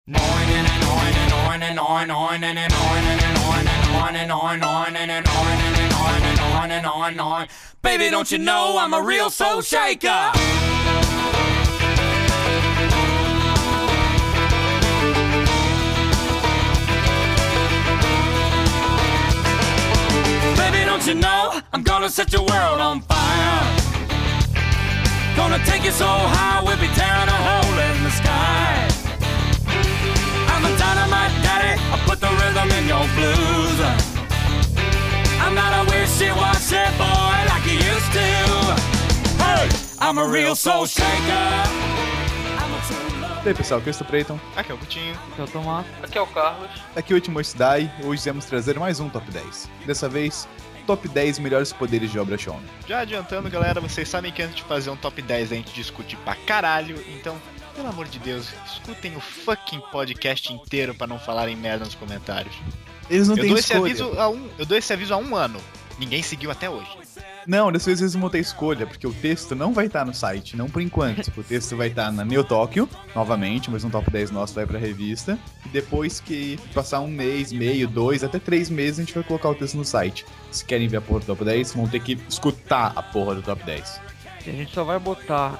Baby, don't you know I'm a real soul shaker? Baby, don't you know I'm gonna set your world on fire? Gonna take you so high, we'll be tearing a hole in the sky. I'm a dynamite daddy, I put the rhythm in your blues. I'm not a wishy-washy boy like you used to. Hey, I'm a real soul shaker. I'm a true love. E aí pessoal, aqui é o Stupreiton. Aqui é o Coutinho. Aqui é o Tomás. Aqui é o Carlos. Aqui é o Itimoidai. Hoje vamos trazer mais um Top 10. Dessa vez, Top 10 melhores poderes de obra shonen. Já adiantando, galera, vocês sabem que antes de fazer um Top 10 a gente discute pra caralho, então, pelo amor de Deus, escutem o fucking podcast inteiro pra não falarem merda nos comentários. Eles não têm escolha. Eu dou esse aviso há um ano. Ninguém seguiu até hoje. Não, dessa vez eles não vão ter escolha, porque o texto não vai estar no site, não por enquanto. O texto vai estar na Neo Tokyo, novamente, mas um Top 10 nosso vai pra revista. E depois que passar um mês, meio, 2, até 3 meses, a gente vai colocar o texto no site. Se querem ver a porra do Top 10, vão ter que escutar a porra do Top 10. A gente só vai botar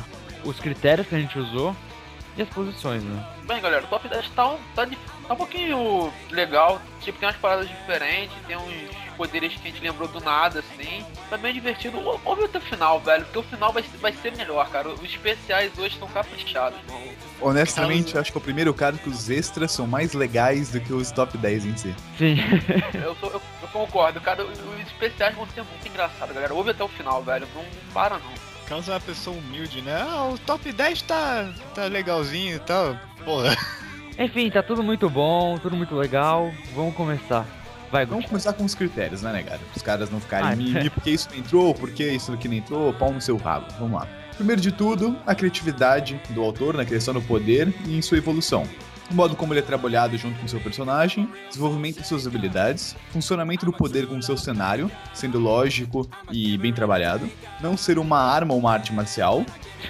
os critérios que a gente usou e as posições, né? Bem, galera, o Top 10 tá um pouquinho legal. Tipo, tem umas paradas diferentes, tem uns poderes que a gente lembrou do nada, assim. Tá bem divertido. Ouve até o final, velho, porque o final vai ser melhor, cara. Os especiais hoje estão caprichados, mano. Honestamente, acho que é o primeiro caso que os extras são mais legais do que os Top 10 em si. Sim. Eu concordo, cara. Os especiais vão ser muito engraçados, galera. Ouve até o final, velho. Não para, não. Carlos é uma pessoa humilde, né? O Top 10 tá legalzinho e tal. Porra. Enfim, tá tudo muito bom, tudo muito legal. Vamos começar. Vai, Vamos Guti. começar com os critérios, né, negado? Os caras não ficarem mimimi, porque isso não entrou, porque isso aqui não entrou, pau no seu rabo. Vamos lá. Primeiro de tudo, a criatividade do autor na criação do poder e em sua evolução. O modo como ele é trabalhado junto com seu personagem, desenvolvimento de suas habilidades, funcionamento do poder com seu cenário, sendo lógico e bem trabalhado, não ser uma arma ou uma arte marcial.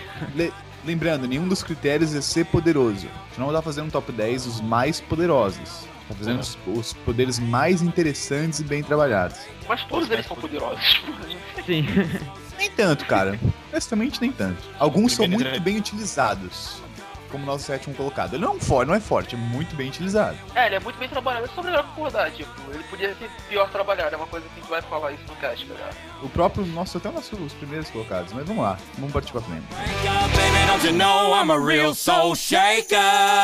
Lembrando, nenhum dos critérios é ser poderoso. A gente não tá fazendo um top 10 os mais poderosos. Tá fazendo os poderes mais interessantes e bem trabalhados. Mas todos eles são poderosos. Sim. Nem tanto, cara. Honestamente, nem tanto. Alguns são muito bem utilizados. Como o nosso sétimo colocado. Ele não é forte, é muito bem utilizado. Ele é muito bem trabalhado, é só melhor concordar, tipo, ele podia ser pior trabalhado, é uma coisa que a gente vai falar isso no cast, galera. O próprio, os primeiros colocados. Mas vamos lá, vamos partir pra frente. Wake up, baby, don't you know I'm a real soul shaker?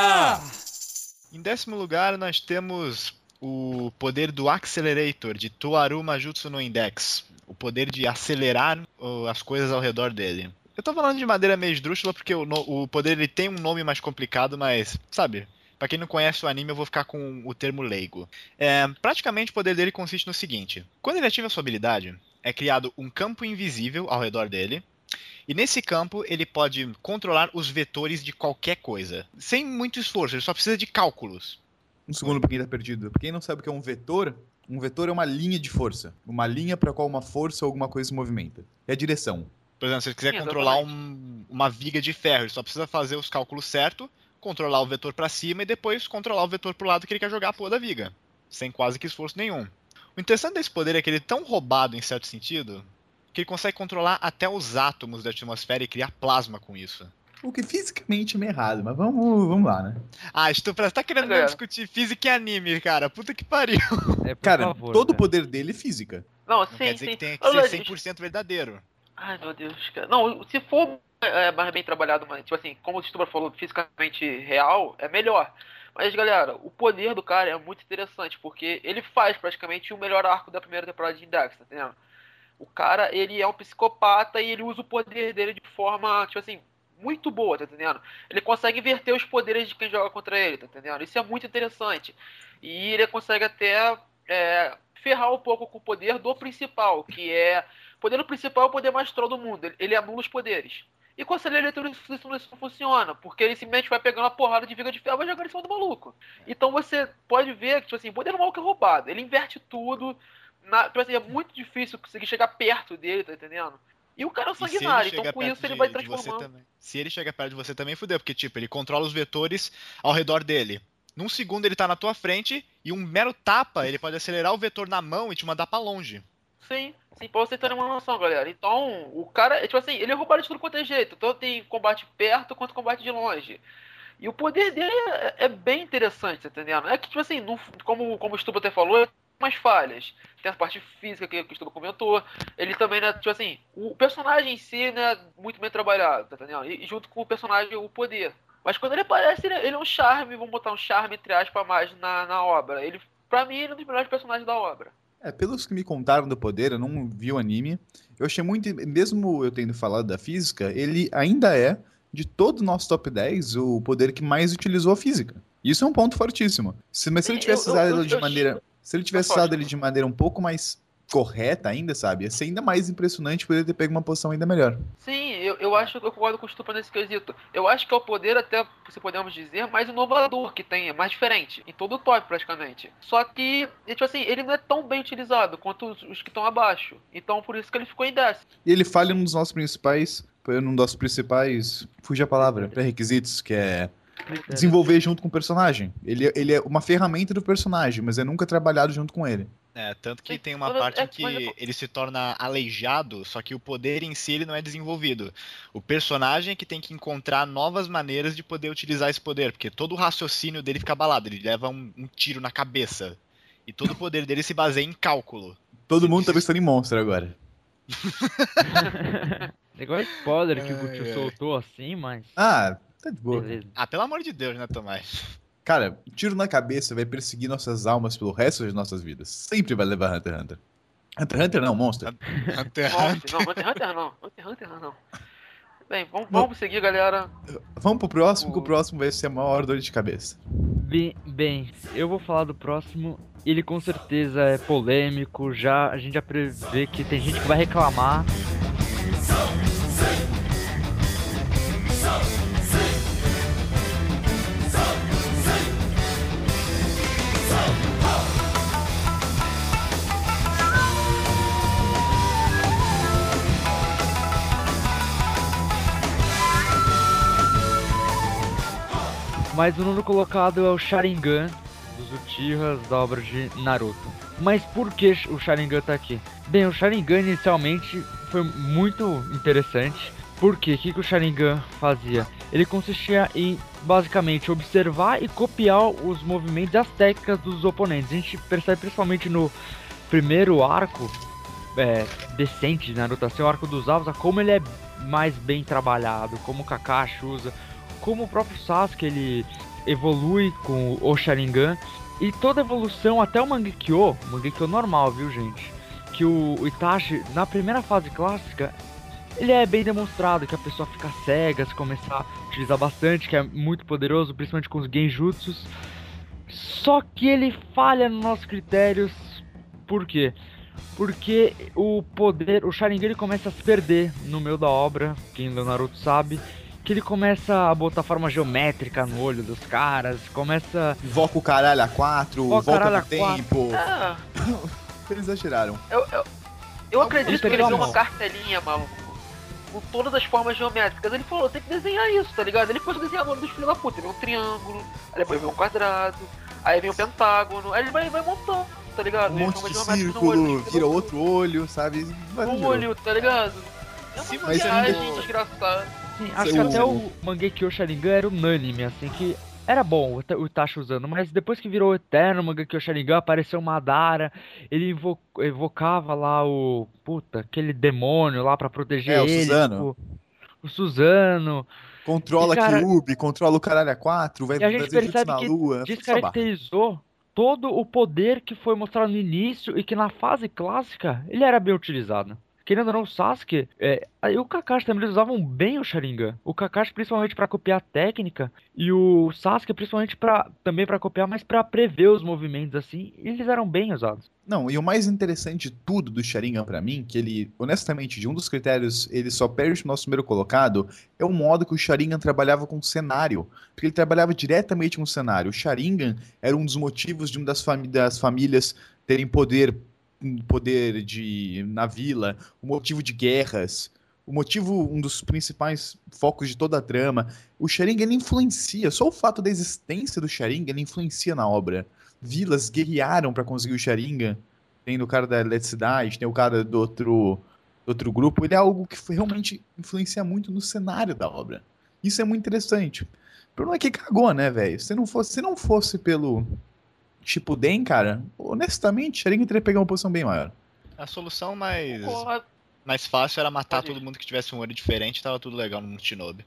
Em 10º lugar, nós temos o poder do Accelerator, de Toaru Majutsu no Index. O poder de acelerar as coisas ao redor dele. Eu tô falando de maneira meio esdrúxula porque o poder ele tem um nome mais complicado, mas, sabe, pra quem não conhece o anime eu vou ficar com o termo leigo. Praticamente o poder dele consiste no seguinte: quando ele ativa sua habilidade, é criado um campo invisível ao redor dele, e nesse campo ele pode controlar os vetores de qualquer coisa, sem muito esforço, ele só precisa de cálculos. Um segundo pra quem tá perdido. Pra quem não sabe o que é um vetor é uma linha de força. Uma linha pra qual uma força ou alguma coisa se movimenta. É a direção. Por exemplo, se ele quiser controlar uma viga de ferro, ele só precisa fazer os cálculos certos, controlar o vetor pra cima e depois controlar o vetor pro lado que ele quer jogar a porra da viga. Sem quase que esforço nenhum. O interessante desse poder é que ele é tão roubado em certo sentido, que ele consegue controlar até os átomos da atmosfera e criar plasma com isso. O que fisicamente é meio errado, mas vamos lá, né? Você tá querendo discutir física e anime, cara? Puta que pariu. Cara, favor, todo o cara. poder dele é física. Não, Não sim, quer dizer sim. que tem que ser 100% verdadeiro. Ai, meu Deus, cara. Não, se for mais bem trabalhado, mas, tipo assim, como o Stuba falou, fisicamente real, é melhor. Mas, galera, o poder do cara é muito interessante, porque ele faz praticamente o melhor arco da primeira temporada de Index, tá entendendo? O cara, ele é um psicopata e ele usa o poder dele de forma, tipo assim, muito boa, tá entendendo? Ele consegue inverter os poderes de quem joga contra ele, tá entendendo? Isso é muito interessante. E ele consegue até ferrar um pouco com o poder do principal, que é... O poder do principal é o poder mais troll do mundo. Ele anula os poderes. E com a Accelerator isso não funciona, porque ele simplesmente vai pegando uma porrada de viga de ferro e vai jogando em cima do maluco. Então você pode ver que, tipo assim, o poder do maluco é roubado. Ele inverte tudo. Tipo assim, é muito difícil conseguir chegar perto dele, tá entendendo? E o cara é um E se ele sanguinário, então chega com perto isso ele vai de você transformando. também. Se ele chega perto de você também, fudeu, porque, tipo, ele controla os vetores ao redor dele. Num segundo ele tá na tua frente e um mero tapa, ele pode acelerar o vetor na mão e te mandar pra longe. Sim, sim, pra vocês terem uma noção, galera. Então, o cara, tipo assim, ele é roubado de tudo quanto é jeito. Tanto tem combate perto quanto combate de longe. E o poder dele é bem interessante, tá entendendo? É que, tipo assim, como o Stuba até falou, tem umas falhas. Tem a parte física que o Stuba comentou. Ele também, né, tipo assim, o personagem em si, né, muito bem trabalhado, tá entendendo? E junto com o personagem, o poder. Mas quando ele aparece, ele é um charme, vamos botar um charme, entre aspas, a mais na obra. Ele, pra mim, ele é um dos melhores personagens da obra. Pelos que me contaram do poder, eu não vi o anime. Eu achei muito. Mesmo eu tendo falado da física, ele ainda é, de todo o nosso top 10, o poder que mais utilizou a física. Isso é um ponto fortíssimo. Mas se ele Sim, tivesse usado ele de eu- maneira. Se ele tivesse Pode usado falar. ele de maneira um pouco mais correta ainda, sabe? Ia ser ainda mais impressionante poder ter pego uma posição ainda melhor. Sim, eu acho que eu concordo com o Stupa nesse quesito. Eu acho que é o poder, até se podemos dizer, mais inovador que tem, é mais diferente, em todo o top praticamente. Só que, tipo assim, ele não é tão bem utilizado quanto os que estão abaixo. Então por isso que ele ficou em décimo. E ele falha num dos nossos principais. Num dos principais. Fugiu a palavra. Pré-requisitos, que é desenvolver junto com o personagem. Ele é uma ferramenta do personagem, mas é nunca trabalhado junto com ele. Tanto que Sim, tem uma mas parte é- em que mas é- ele se torna aleijado, só que o poder em si ele não é desenvolvido. O personagem é que tem que encontrar novas maneiras de poder utilizar esse poder, porque todo o raciocínio dele fica abalado, ele leva um tiro na cabeça. E todo o poder dele se baseia em cálculo. Todo mundo tá pensando em monstro agora. Igual spoiler que o Ai, Gucci ai. soltou assim, mas. Ah, tá de boa. Beleza. Ah, pelo amor de Deus, né, Tomás? Cara, tiro na cabeça vai perseguir nossas almas pelo resto das nossas vidas. Sempre vai levar Hunter x Hunter. Hunter x Hunter não, Monster. Hunter x Nossa, Hunter. não, Hunter x Hunter não. Hunter x Hunter não. Bem, vamos seguir, galera. Vamos pro próximo, que o próximo vai ser a maior dor de cabeça. Bem, eu vou falar do próximo. Ele com certeza é polêmico. A gente já prevê que tem gente que vai reclamar. Mas o nono colocado é o Sharingan dos Uchihas da obra de Naruto. Mas por que o Sharingan tá aqui? Bem, o Sharingan inicialmente foi muito interessante. Por quê? O que o Sharingan fazia? Ele consistia em basicamente observar e copiar os movimentos e as técnicas dos oponentes. A gente percebe principalmente no primeiro arco decente de Naruto, assim, o arco dos Zabuza, como ele é mais bem trabalhado, como o Kakashi usa, como o próprio Sasuke ele evolui com o Sharingan. E toda evolução, até o Mangekyo normal, viu gente? Que o Itachi, na primeira fase clássica, ele é bem demonstrado que a pessoa fica cega se começar a utilizar bastante, que é muito poderoso, principalmente com os Genjutsus. Só que ele falha nos nossos critérios. Por quê? Porque o Sharingan ele começa a se perder no meio da obra, quem lê o Naruto sabe. Que ele começa a botar forma geométrica no olho dos caras, começa... Invoca o caralho a 4, Invoca o volta caralho no a quatro. tempo. Ah, Eles exageraram. eu acredito que ele pegou viu a mão. uma cartelinha, maluco, com todas as formas geométricas. Ele falou, tem que desenhar isso, tá ligado? Ele começou a desenhar o nome dos filhos da puta. Ele vê um triângulo, aí depois vê um quadrado, aí vem um pentágono, aí ele vai montando, tá ligado? Um Ele monte forma de geométrica no olho círculo, dos filhos vira da outro olho, sabe? puta. Um olho, tá ligado? É Se uma você viagem não- desgraçada. Sim, acho que Seu- até o Mangekyo Sharingan era unânime, assim, que era bom o Itachi usando, mas depois que virou o Eterno Mangekyo Sharingan, apareceu o Madara, ele evocava lá aquele demônio lá pra proteger O ele, Suzano. tipo, o Suzano. Controla E, cara, Kyuubi, controla o caralho a 4, vai e a gente fazer jutsu percebe na que lua. Só barra. descaracterizou todo o poder que foi mostrado no início e que na fase clássica ele era bem utilizado. Querendo ou não, o Sasuke e o Kakashi também eles usavam bem o Sharingan. O Kakashi principalmente pra copiar a técnica e o Sasuke principalmente também pra copiar, mas pra prever os movimentos assim. E eles eram bem usados. Não, e o mais interessante de tudo do Sharingan pra mim, que ele, honestamente, de um dos critérios, ele só perde o nosso primeiro colocado, é o modo que o Sharingan trabalhava com o cenário. Porque ele trabalhava diretamente com o cenário. O Sharingan era um dos motivos de uma das famílias terem poder na vila, o motivo de guerras. o motivo, um dos principais focos de toda a trama. O Sharingan, ele influencia, só o fato da existência do Sharingan, ele influencia na obra. Vilas guerrearam pra conseguir o Sharingan. Tem o cara da eletricidade, tem o cara do outro grupo. Ele é algo que realmente influencia muito no cenário da obra. Isso é muito interessante. O problema é que cagou, né, velho? Se não fosse pelo Shippuden, cara, honestamente, Sharingan teria pegado uma posição bem maior. A solução Concordo. mais fácil era matar Pode ir. todo mundo que tivesse um olho diferente, tava tudo legal no Shinobi.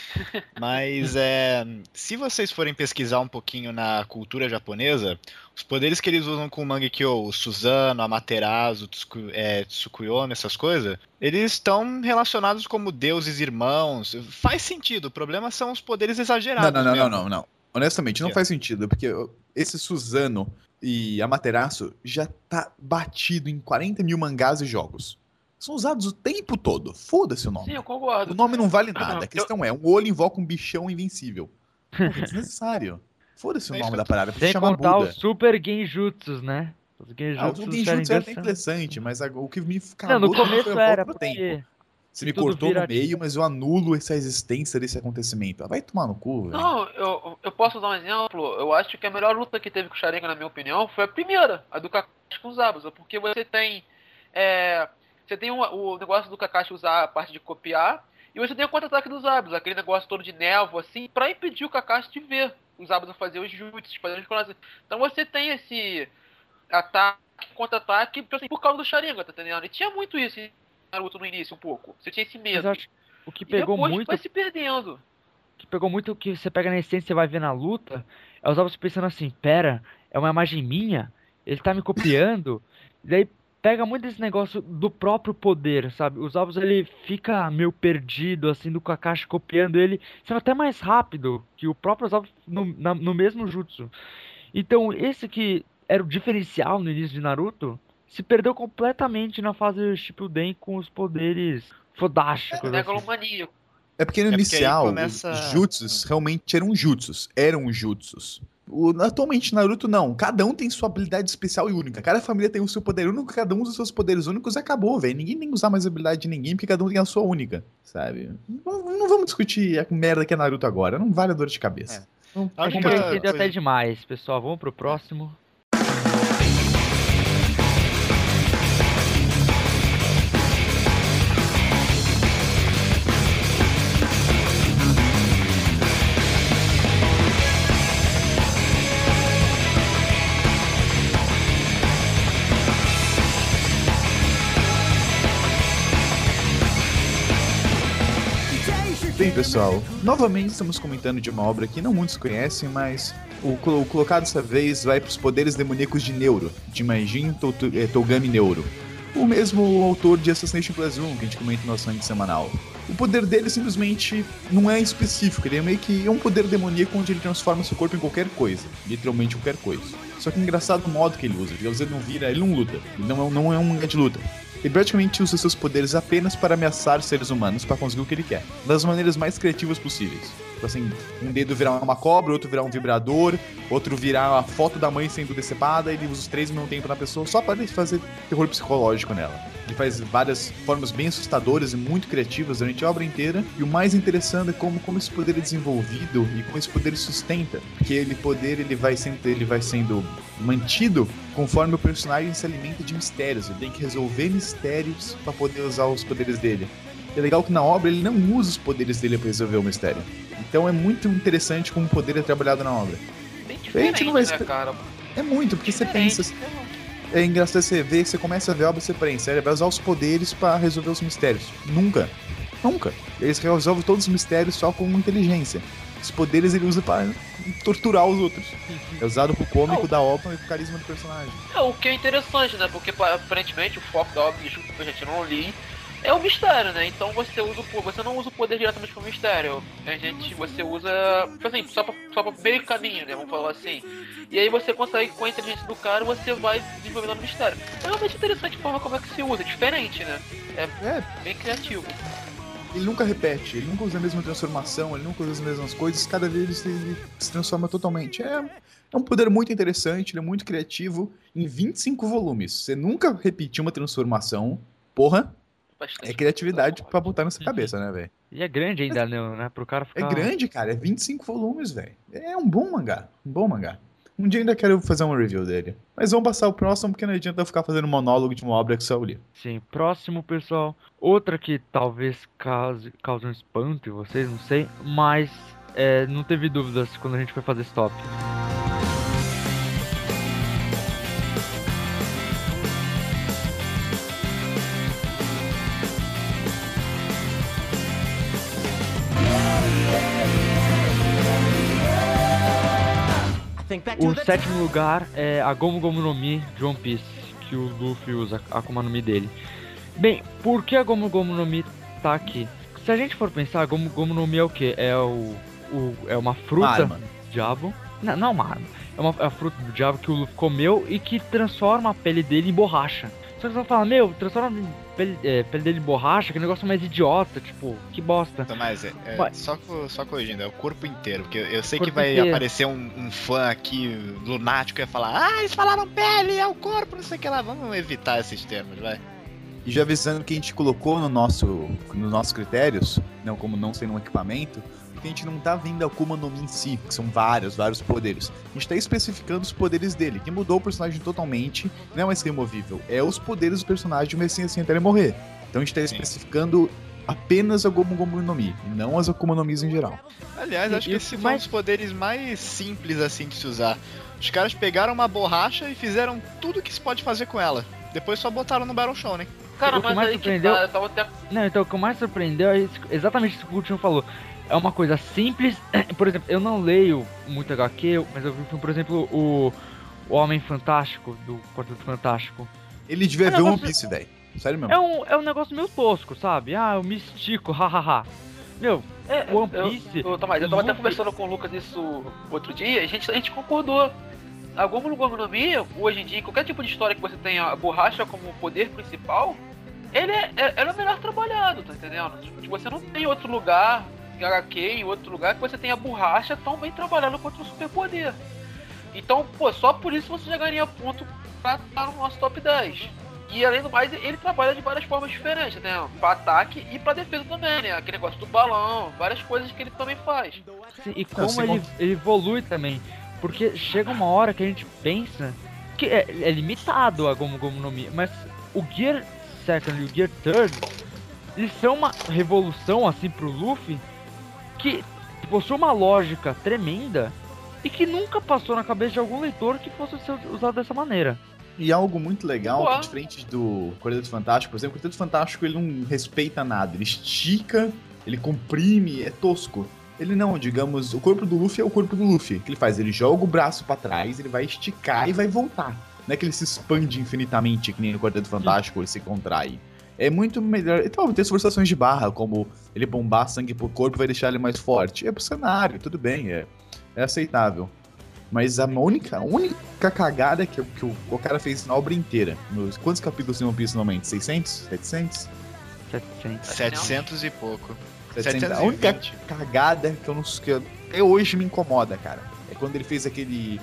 Mas se vocês forem pesquisar um pouquinho na cultura japonesa, os poderes que eles usam com o Mangekyo, o Susanoo, Amaterasu, Tsukuyomi, essas coisas, eles estão relacionados como deuses irmãos. Faz sentido, o problema são os poderes exagerados mesmo. Não. Honestamente, não faz sentido, porque esse Susanoo e Amaterasu já tá batido em 40 mil mangás e jogos. São usados o tempo todo. Foda-se o nome. Sim, eu concordo. O nome não vale nada. A questão é, um olho invoca um bichão invencível. Porra, é desnecessário. Foda-se o É nome isso da parada. Podia Sem chamar contar Buda. os Super Genjutsus, né? Os O Genjutsus Genjutsu Sharingan era são- interessante, mas o que me Não, cagou no também começo foi a volta era, no porque... tempo. Você me tudo cortou vira- no meio, mas eu anulo essa existência desse acontecimento. Vai tomar no cu, velho. Não, eu posso dar um exemplo. Eu acho que a melhor luta que teve com o Sharingan, na minha opinião, foi a primeira, a do Kakashi com os Zabuza. Porque você tem. Você tem o negócio do Kakashi usar a parte de copiar, e você tem o contra-ataque dos Zabuza, aquele negócio todo de névoa, assim, pra impedir o Kakashi de ver os Zabuza fazer os jutsus, fazer os coisas. Então você tem esse ataque, contra-ataque, tipo assim, por causa do Sharingan, tá entendendo? E tinha muito isso em Naruto no início, um pouco. Você tinha esse Mas medo. eu acho que o que E pegou depois muito, vai se perdendo. que você pega na essência e você vai ver na luta, é os Zabuza pensando assim, pera, é uma imagem minha? Ele tá me copiando? E daí pega muito esse negócio do próprio poder, sabe? Os Zabuza, ele fica meio perdido, assim, do Kakashi copiando ele, sendo até mais rápido que o próprio Zabuza no mesmo jutsu. Então, esse que era o diferencial no início de Naruto, se perdeu completamente na fase Shippuden com os poderes fodásticos, assim. Megalomaníaco. É porque no É porque aí inicial, começa- os jutsus realmente eram jutsus. Eram jutsus. Atualmente, Naruto não. Cada um tem sua habilidade especial e única. Cada família tem o seu poder único, cada um usa os seus poderes únicos e acabou, velho. Ninguém tem que usar mais a habilidade de ninguém, porque cada um tem a sua única, sabe? Não vamos discutir a merda que é Naruto agora. Não vale a dor de cabeça. Não, A A gente única já entendeu até coisa- demais, pessoal. Vamos pro próximo. Bem, pessoal, novamente estamos comentando de uma obra que não muitos conhecem, mas o colocado dessa vez vai para os poderes demoníacos de Neuro, de Maijin Togami Neuro. O mesmo autor de Assassination Classroom, que a gente comenta no nosso ranking semanal. O poder dele simplesmente não é específico, ele é meio que um poder demoníaco onde ele transforma seu corpo em qualquer coisa, literalmente qualquer coisa. Só que é engraçado o modo que ele usa, porque ele não luta, ele não é um mangá de luta. Ele praticamente usa seus poderes apenas para ameaçar seres humanos para conseguir o que ele quer, das maneiras mais criativas possíveis. Tipo assim, um dedo virar uma cobra, outro virar um vibrador, outro virar a foto da mãe sendo decepada, ele usa os três ao mesmo tempo na pessoa só para fazer terror psicológico nela. Ele faz várias formas bem assustadoras e muito criativas durante a obra inteira. E o mais interessante é como esse poder é desenvolvido e como esse poder sustenta. Porque ele vai sendo mantido conforme o personagem se alimenta de mistérios. Ele tem que resolver mistérios para poder usar os poderes dele. E é legal que na obra ele não usa os poderes dele para resolver o mistério. Então é muito interessante como o poder é trabalhado na obra. Bem A diferente, gente não vai né, cara? É muito, porque você Diferente. pensa... É engraçado você ver, você começa a ver a obra e você pensa, ele vai usar os poderes pra resolver os mistérios. Nunca. Eles resolvem todos os mistérios só com inteligência. Os poderes ele usa pra torturar os outros. É usado pro cômico da obra e pro carisma do personagem. O que é interessante, né? Porque aparentemente o foco da obra, desculpa que a gente não li, é o mistério, né? Então você não usa o poder diretamente pro mistério. Você usa, tipo assim, só pra meio caminho, né? Vamos falar assim. E aí você consegue, com a inteligência do cara, você vai desenvolvendo o mistério. É realmente interessante a forma como é que se usa, diferente, né? É bem criativo. Ele nunca repete, ele nunca usa a mesma transformação, ele nunca usa as mesmas coisas, cada vez ele se transforma totalmente. É um poder muito interessante, ele é muito criativo, em 25 volumes. Você nunca repetiu uma transformação, porra. bastante. É criatividade pra botar nessa cabeça, né, velho? E é grande ainda, né? Pro cara É ficar... grande, cara. É 25 volumes, velho. É um bom mangá. Um bom mangá. Um dia ainda quero fazer uma review dele. Mas vamos passar o próximo, porque não adianta eu ficar fazendo monólogo de uma obra que só eu li. Sim, próximo, pessoal. Outra que talvez cause um espanto em vocês, não sei. Mas não teve dúvidas quando a gente foi fazer stop. O sétimo lugar é a Gomu Gomu no Mi de One Piece, que o Luffy usa, a Akuma no Mi dele. Bem, por que a Gomu Gomu no Mi tá aqui? Se a gente for pensar, a Gomu Gomu no Mi é o que? É uma fruta do diabo. Não é uma arma. É a fruta do diabo que o Luffy comeu e que transforma a pele dele em borracha. Só que você vai falar, meu, transforma a pele dele em borracha, que negócio mais idiota, tipo, que bosta. Mas só corrigindo, é o corpo inteiro, porque eu sei que Corpo vai inteiro. aparecer um fã aqui lunático e ia falar, eles falaram pele, é o corpo, não sei o que lá, vamos evitar esses termos, vai. E já avisando que a gente colocou nos nossos critérios, não como não sendo um equipamento, porque a gente não tá vendo a Akuma no Mi em si, que são vários poderes. A gente tá especificando os poderes dele, que mudou o personagem totalmente, não é mais removível, é os poderes do personagem, mas sem assim até ele morrer. Então a gente tá especificando apenas a Gomu Gomu no Mi, e não as Akuma no Mis em geral. Aliás, acho que esse foi um dos poderes mais simples assim de se usar. Os caras pegaram uma borracha e fizeram tudo que se pode fazer com ela. Depois só botaram no Battle Shonen. Cara, O que mas mais aí que surpreendeu- tá, eu tava até... Não, então o que mais surpreendeu é exatamente isso que o Coutinho falou. É uma coisa simples. Por exemplo, eu não leio muito HQ, mas eu vi, por exemplo, o Homem Fantástico, do Quarteto Fantástico. Ele devia É ver negócio- One Piece, velho. Sério mesmo. É um negócio meio tosco, sabe? Ah, eu me estico, hahaha. Meu, One Piece... Eu tava até Luffy- conversando com o Lucas isso outro dia, a gente concordou. A Gomu Gomu no Mi, hoje em dia, em qualquer tipo de história que você tenha a borracha como poder principal, ele é o melhor trabalhado, tá entendendo? Tipo, você não tem outro lugar, em HQ, em outro lugar, que você tenha a borracha tão bem trabalhada quanto o superpoder. Então, pô, só por isso você já ganharia ponto pra estar no nosso top 10. E além do mais, ele trabalha de várias formas diferentes, né? Pra ataque e pra defesa também, né? Aquele negócio do balão, várias coisas que ele também faz. Sim, e como sem ele evolui também. Porque chega uma hora que a gente pensa que é limitado a Gomu Gomu no Mi, mas o Gear Second e o Gear Third, eles são uma revolução assim pro Luffy que possui uma lógica tremenda e que nunca passou na cabeça de algum leitor que fosse ser usado dessa maneira. E algo muito legal, Boa. que diferente do Quarteto Fantástico, por exemplo, o Quarteto Fantástico ele não respeita nada, ele estica, ele comprime, é tosco. Ele não, digamos, o corpo do Luffy é o corpo do Luffy. O que ele faz? Ele joga o braço pra trás, ele vai esticar e vai voltar. Não é que ele se expande infinitamente, que nem no Quarteto Fantástico, ele se contrai. É muito melhor. Então, tem as forçações de barra, como ele bombar sangue pro corpo vai deixar ele mais forte. É pro cenário, tudo bem, é aceitável. Mas a única cagada que o cara fez na obra inteira. Quantos capítulos tem One Piece normalmente? 600? 700? 700. 700 e pouco. 700. A única cagada que até hoje me incomoda, cara, é quando ele fez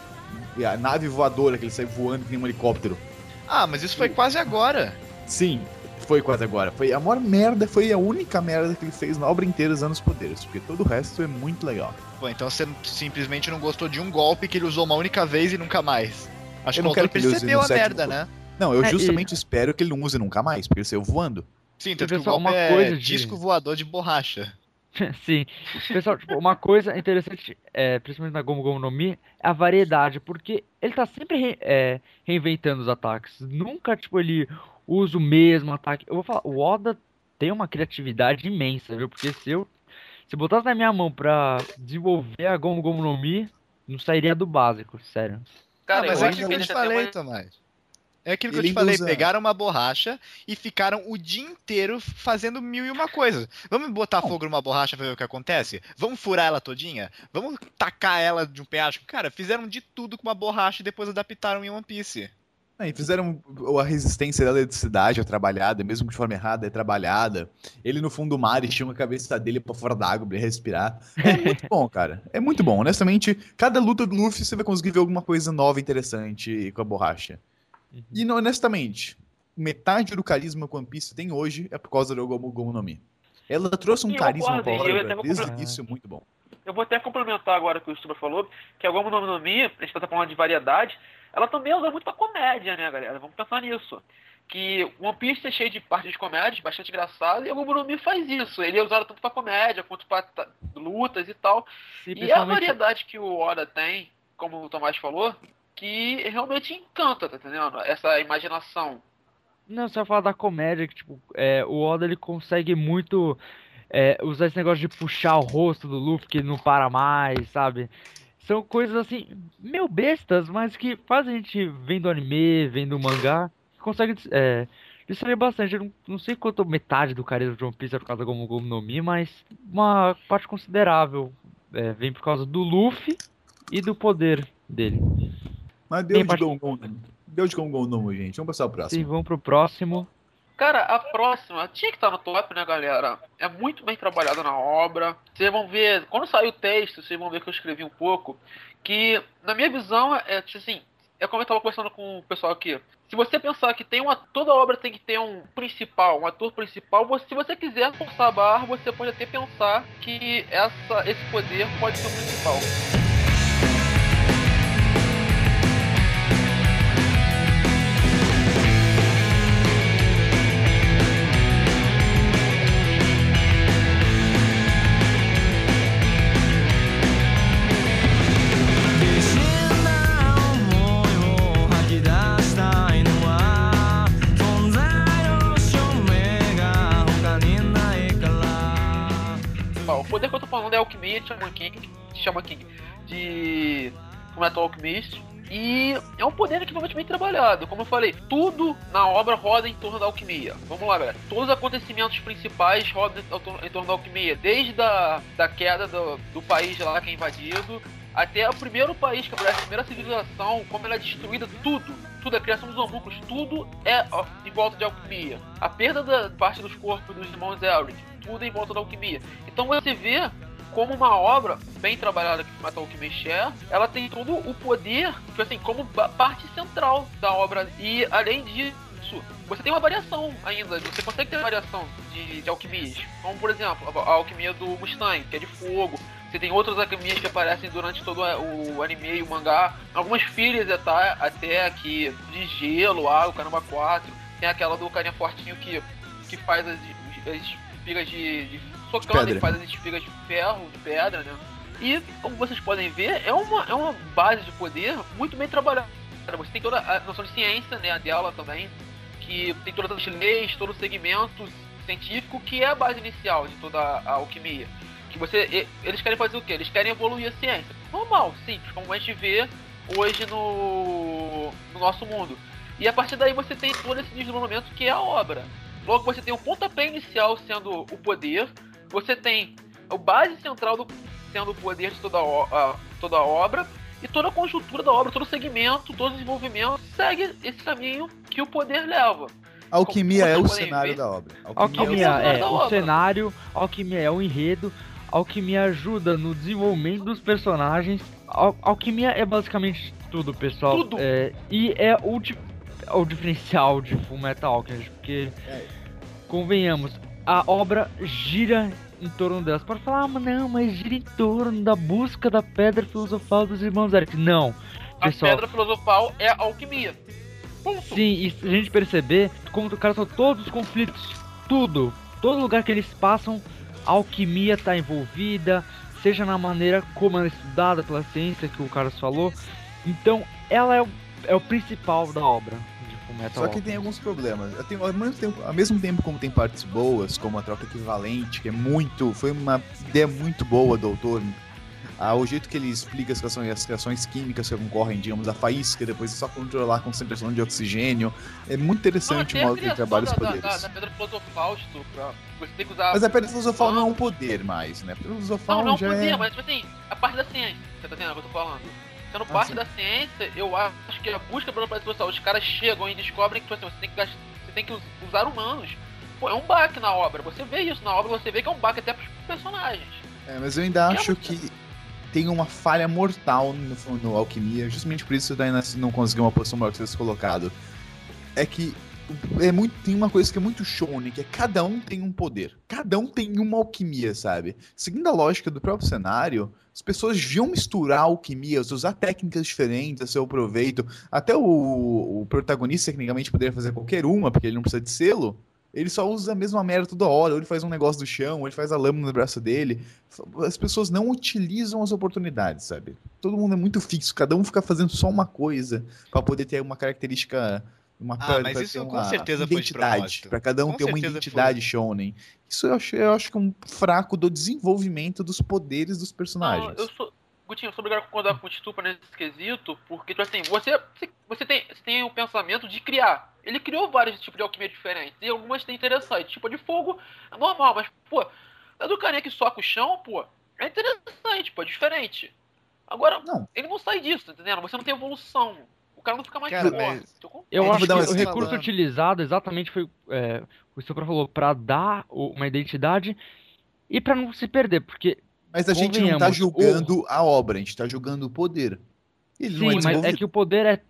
a nave voadora, que ele sai voando que nem um helicóptero. Ah, mas isso foi quase agora. Sim, foi quase agora. Foi a maior merda, foi a única merda que ele fez na obra inteira usando os poderes, porque todo o resto é muito legal. Pô, então você simplesmente não gostou de um golpe que ele usou uma única vez e nunca mais. Acho Eu que não o quero autor que ele use percebeu no a sétimo merda, né? Não, eu É, justamente espero que ele não use nunca mais, porque ele saiu voando. Sim, tanto que o pessoal, golpe uma é coisa de- disco voador de borracha. Sim, pessoal, tipo, uma coisa interessante, principalmente na Gomu Gomu no Mi, é a variedade, porque ele tá sempre reinventando os ataques. Nunca, tipo, ele usa o mesmo ataque. Eu vou falar, o Oda tem uma criatividade imensa, viu? Porque se botasse na minha mão pra desenvolver a Gomu Gomu no Mi, não sairia do básico, sério. Cara, Mas eu é acho aquilo que que eu ele te já tem falei, uma... Tomás. É aquilo que eu Ele te falei, usa- pegaram uma borracha e ficaram o dia inteiro fazendo mil e uma coisas. Vamos botar fogo numa borracha pra ver o que acontece? Vamos furar ela todinha? Vamos tacar ela de um penhasco? Cara, fizeram de tudo com uma borracha e depois adaptaram em One Piece. E fizeram a resistência da eletricidade é trabalhada, mesmo de forma errada, é trabalhada. Ele no fundo do mar estima a cabeça dele pra fora d'água pra ele respirar. É muito bom, cara. É muito bom. Honestamente, cada luta do Luffy você vai conseguir ver alguma coisa nova, interessante com a borracha. E honestamente, metade do carisma que One Piece tem hoje é por causa do Gomu no Mi. Ela trouxe um Eu carisma concordo, pra eu obra até desde o vou início muito bom. Eu vou até complementar agora o que o Stuba falou, que a Gomu no Mi, a gente tá falando de variedade, ela também usa muito pra comédia, né, galera? Vamos pensar nisso. Que One Piece é cheio de partes de comédia, bastante engraçado, e a Gomu no Mi faz isso. Ele é usado tanto pra comédia, quanto pra lutas e tal. Sim, E a variedade que o Oda tem, como o Tomás falou, que realmente encanta, tá entendendo? Essa imaginação. Não, você vai falar da comédia, que tipo, o Oda ele consegue muito usar esse negócio de puxar o rosto do Luffy, que ele não para mais, sabe? São coisas assim, meio bestas, mas que fazem a gente, vendo anime, vendo mangá, consegue distrair bastante. Eu não sei quanto metade do carisma de One Piece é por causa da Gomu Gomu no Mi, mas uma parte considerável vem por causa do Luffy e do poder dele. Mas Tem deu de Gomu no Mi, gente. Vamos passar ao Sim, próximo. vamos pro próximo. Cara, a próxima tinha que estar no top, né, galera? É muito bem trabalhada na obra. Vocês vão ver, quando sair o texto, vocês vão ver que eu escrevi um pouco, que, na minha visão, tipo assim, é como eu estava conversando com o pessoal aqui. Se você pensar que toda obra tem que ter um ator principal, se você quiser forçar a barra, você pode até pensar que esse poder pode ser o principal. O poder que eu tô falando é a alquimia de Shaman King, de Fullmetal Alchemist, e é um poder equivalente bem trabalhado. Como eu falei, tudo na obra roda em torno da alquimia. Vamos lá, galera. Todos os acontecimentos principais rodam em torno da alquimia, desde da queda do país lá que é invadido, até o primeiro país, que é a primeira civilização, como ela é destruída, tudo, a criação dos homúnculos, tudo é em volta de alquimia. A perda da parte dos corpos dos irmãos Elric, tudo em volta da alquimia. Então você vê como uma obra bem trabalhada que Fullmetal Alchemist ela tem todo o poder, assim, como parte central da obra. E além disso, você tem uma variação ainda, você consegue ter variação de alquimias, como por exemplo a alquimia do Mustang, que é de fogo. Você tem outras alquimias que aparecem durante todo o anime e o mangá. Algumas filhas até aqui de gelo, água, caramba 4. Tem aquela do carinha fortinho que faz as espigas de socando, ele faz as espigas de ferro, de pedra, né? E, como vocês podem ver, é uma base de poder muito bem trabalhada. Você tem toda a noção de ciência, né, dela também, que tem todas as leis, todo o segmento científico, que é a base inicial de toda a alquimia. Que eles querem fazer o quê? Eles querem evoluir a ciência. Normal, simples, como a gente vê hoje no nosso mundo. E a partir daí você tem todo esse desenvolvimento que é a obra. Logo você tem o pontapé inicial sendo o poder, você tem a base central sendo o poder de toda a obra, e toda a conjuntura da obra, todo o segmento, todo o desenvolvimento segue esse caminho que o poder leva. A alquimia é o cenário da obra. Alquimia é o cenário, alquimia é o enredo, alquimia ajuda no desenvolvimento dos personagens. Alquimia é basicamente tudo, pessoal. Tudo. E é o diferencial de Fullmetal Alchemist, porque convenhamos, a obra gira em torno delas. Pode falar, não, mas gira em torno da busca da pedra filosofal dos irmãos Elric. Não, pessoal. A pedra filosofal é a alquimia. Ponto. Sim, e se a gente perceber, como o cara são todos os conflitos, todo lugar que eles passam, a alquimia tá envolvida, seja na maneira como ela é estudada pela ciência, que o Carlos falou. Então, ela é o principal da obra. Só que tem alguns problemas. Ao mesmo tempo como tem partes boas, como a troca equivalente, que foi uma ideia muito boa do autor. O jeito que ele explica as reações químicas que ocorrem, digamos, a faísca, depois é só controlar a concentração de oxigênio. É muito interessante o modo que ele trabalha os poderes. Da pedra filosofal, você tem que usar... Mas a pedra filosofal não é um poder mais, né? A pedra filosofal não já é um poder, é... mas tipo assim, a parte da ciência, você tá entendendo o que eu tô falando? Sendo parte da ciência, eu acho que a busca pela pedra filosofal, os caras chegam e descobrem que tipo assim, você tem que usar humanos. Pô, é um baque na obra, você vê isso na obra, você vê que é um baque até pros personagens. Mas eu ainda acho que tem uma falha mortal no Alquimia, justamente por isso daí não conseguiu uma posição maior que vocês colocado. É que tem uma coisa que é muito shonen, que é cada um tem um poder. Cada um tem uma alquimia, sabe? Seguindo a lógica do próprio cenário, as pessoas deviam misturar alquimias, usar técnicas diferentes a seu proveito. Até o protagonista, tecnicamente, poderia fazer qualquer uma, porque ele não precisa de selo. Ele só usa a mesma merda toda hora, ou ele faz um negócio do chão, ou ele faz a lâmina no braço dele. As pessoas não utilizam as oportunidades, sabe? Todo mundo é muito fixo, cada um fica fazendo só uma coisa pra poder ter uma característica, mas isso com certeza foi de identidade, propósito. pra cada um Com ter uma certeza identidade shonen. Isso eu acho que é um fraco do desenvolvimento dos poderes dos personagens. Gutinho, eu sou obrigado a concordar com o Stupa nesse quesito, porque, tipo assim, você tem o pensamento de criar. Ele criou vários tipos de alquimia diferentes, e algumas tem interessantes. Tipo, a de fogo é normal, mas, pô, a do carinha que soca o chão, pô, é interessante, pô, é diferente. Agora, ele não sai disso, tá entendendo? Você não tem evolução. O cara não fica mais forte. Eu acho que dar um o recurso utilizado exatamente foi, o Stupa falou, pra dar uma identidade e pra não se perder, porque... Mas a gente não tá julgando a obra, a gente tá julgando o poder. Ele não é Sim, mas é que o poder é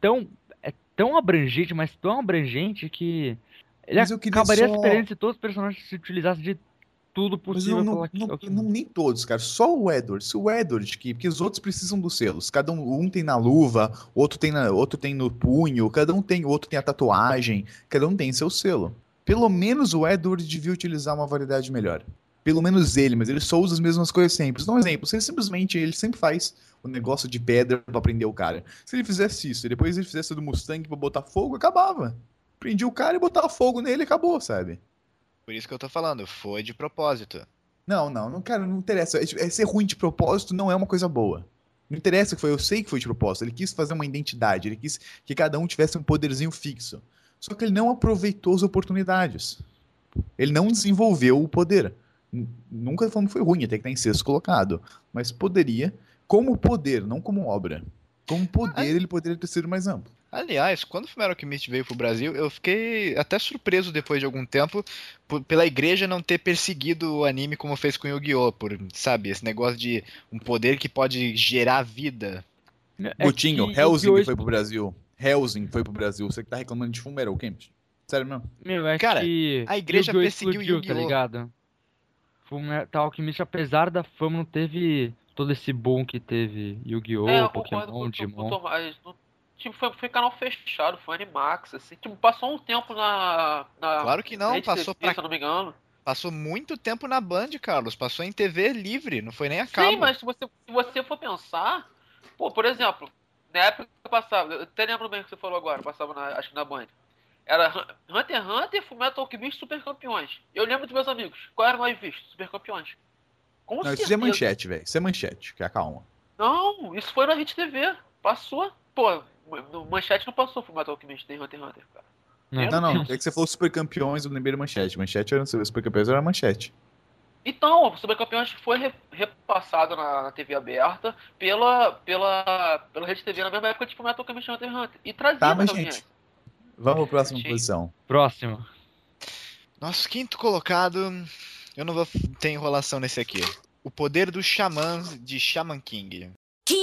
tão abrangente, mas tão abrangente que ele acabaria se perdendo se todos os personagens se utilizassem de tudo possível. Nem todos, cara. Só o Edward. Se o Edward, porque os outros precisam dos selos. Cada um tem na luva, outro tem no punho, o outro tem a tatuagem, cada um tem seu selo. Pelo menos o Edward devia utilizar uma variedade melhor. Pelo menos ele, mas ele só usa as mesmas coisas sempre. Dá um exemplo, ele sempre faz o negócio de pedra pra prender o cara. Se ele fizesse isso, e depois ele fizesse do Mustang pra botar fogo, acabava. Prendia o cara e botava fogo nele e acabou, sabe? Por isso que eu tô falando, foi de propósito. Não, cara, não interessa. Ser ruim de propósito não é uma coisa boa. Não interessa que foi, eu sei que foi de propósito. Ele quis fazer uma identidade, ele quis que cada um tivesse um poderzinho fixo. Só que ele não aproveitou as oportunidades. Ele não desenvolveu o poder. Nunca falando que foi ruim, até que tá em sexto colocado. Mas poderia, como poder, não como obra. Como poder, ele poderia ter sido mais amplo. Aliás, quando o Fullmetal Alchemist veio pro Brasil, eu fiquei até surpreso depois de algum tempo pela igreja não ter perseguido o anime como fez com Yu-Gi-Oh! Por, sabe, esse negócio de um poder que pode gerar vida. Gutinho, Hellsing foi pro Brasil. Hellsing foi pro Brasil. Você que tá reclamando de Fullmetal Alchemist. Sério mesmo? Cara, a igreja perseguiu Yu-Gi-Oh! Tá ligado? Fullmetal Alchemist, apesar da fama, não teve todo esse boom que teve Yu-Gi-Oh!, Pokémon, Digimon. Tipo, foi canal fechado, foi Animax, assim. Tipo, passou um tempo na claro que não, passou TV, se eu não me engano. Passou muito tempo na Band, Carlos. Passou em TV livre, não foi nem a cabo. Sim, mas se você for pensar... Pô, por exemplo, na época que passava... Eu até lembro bem o que você falou agora, passava acho que na Band. Era Hunter x Hunter, Fullmetal Alchemist, Super Campeões. Eu lembro dos meus amigos. Qual era o mais visto? Super Campeões. Não, certeza. Isso é manchete, velho. Isso é manchete, que acalma. Não, isso foi na Rede TV. Passou. Pô, no manchete não passou Fullmetal Alchemist, nem Hunter x Hunter, cara. Não. É que você falou Super Campeões, eu lembrei da manchete. Manchete era Super Campeões, era manchete. Então, o Super Campeões foi repassado na TV aberta pela Rede TV na mesma época de Fullmetal Alchemist e Hunter x Hunter. E trazia mas gente, vamos para a próxima posição. Próximo. Nosso quinto colocado, eu não vou ter enrolação nesse aqui. O Poder dos Xamãs de Shaman King.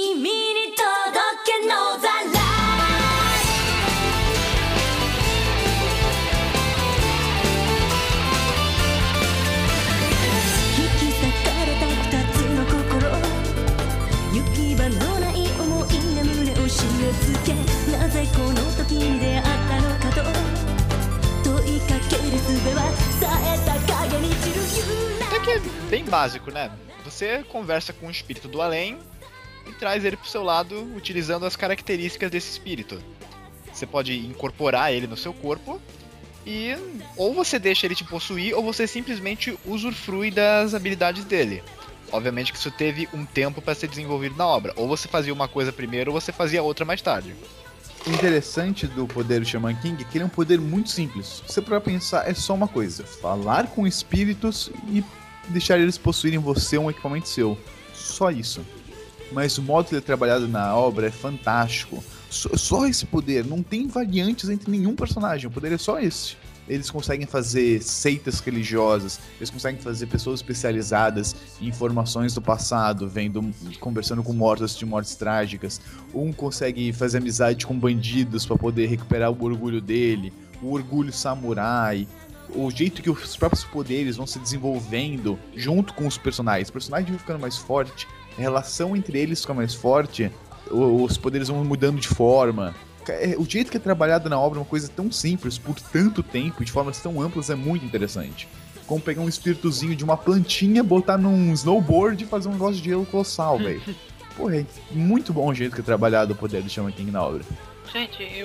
Até que é bem básico, né? Você conversa com o espírito do além e traz ele pro seu lado utilizando as características desse espírito. Você pode incorporar ele no seu corpo e ou você deixa ele te possuir ou você simplesmente usufrui das habilidades dele. Obviamente que isso teve um tempo para ser desenvolvido na obra. Ou você fazia uma coisa primeiro ou você fazia outra mais tarde. O interessante do poder do Shaman King é que ele é um poder muito simples. Você para pensar é só uma coisa: falar com espíritos e deixar eles possuírem você um equipamento seu. Só isso. Mas o modo que ele é trabalhado na obra é fantástico. Só esse poder, não tem variantes entre nenhum personagem. O poder é só esse. Eles conseguem fazer seitas religiosas, eles conseguem fazer pessoas especializadas em informações do passado, conversando com mortos de mortes trágicas. Um consegue fazer amizade com bandidos para poder recuperar o orgulho dele. o orgulho samurai, o jeito que os próprios poderes vão se desenvolvendo junto com os personagens. Os personagens vão ficando mais fortes, a relação entre eles fica mais forte, os poderes vão mudando de forma. O jeito que é trabalhado na obra é uma coisa tão simples, por tanto tempo, de formas tão amplas, é muito interessante. Como pegar um espíritozinho de uma plantinha, botar num snowboard e fazer um negócio de gelo colossal, velho. Porra, é muito bom o jeito que é trabalhado o poder do Shaman King na obra. Gente, e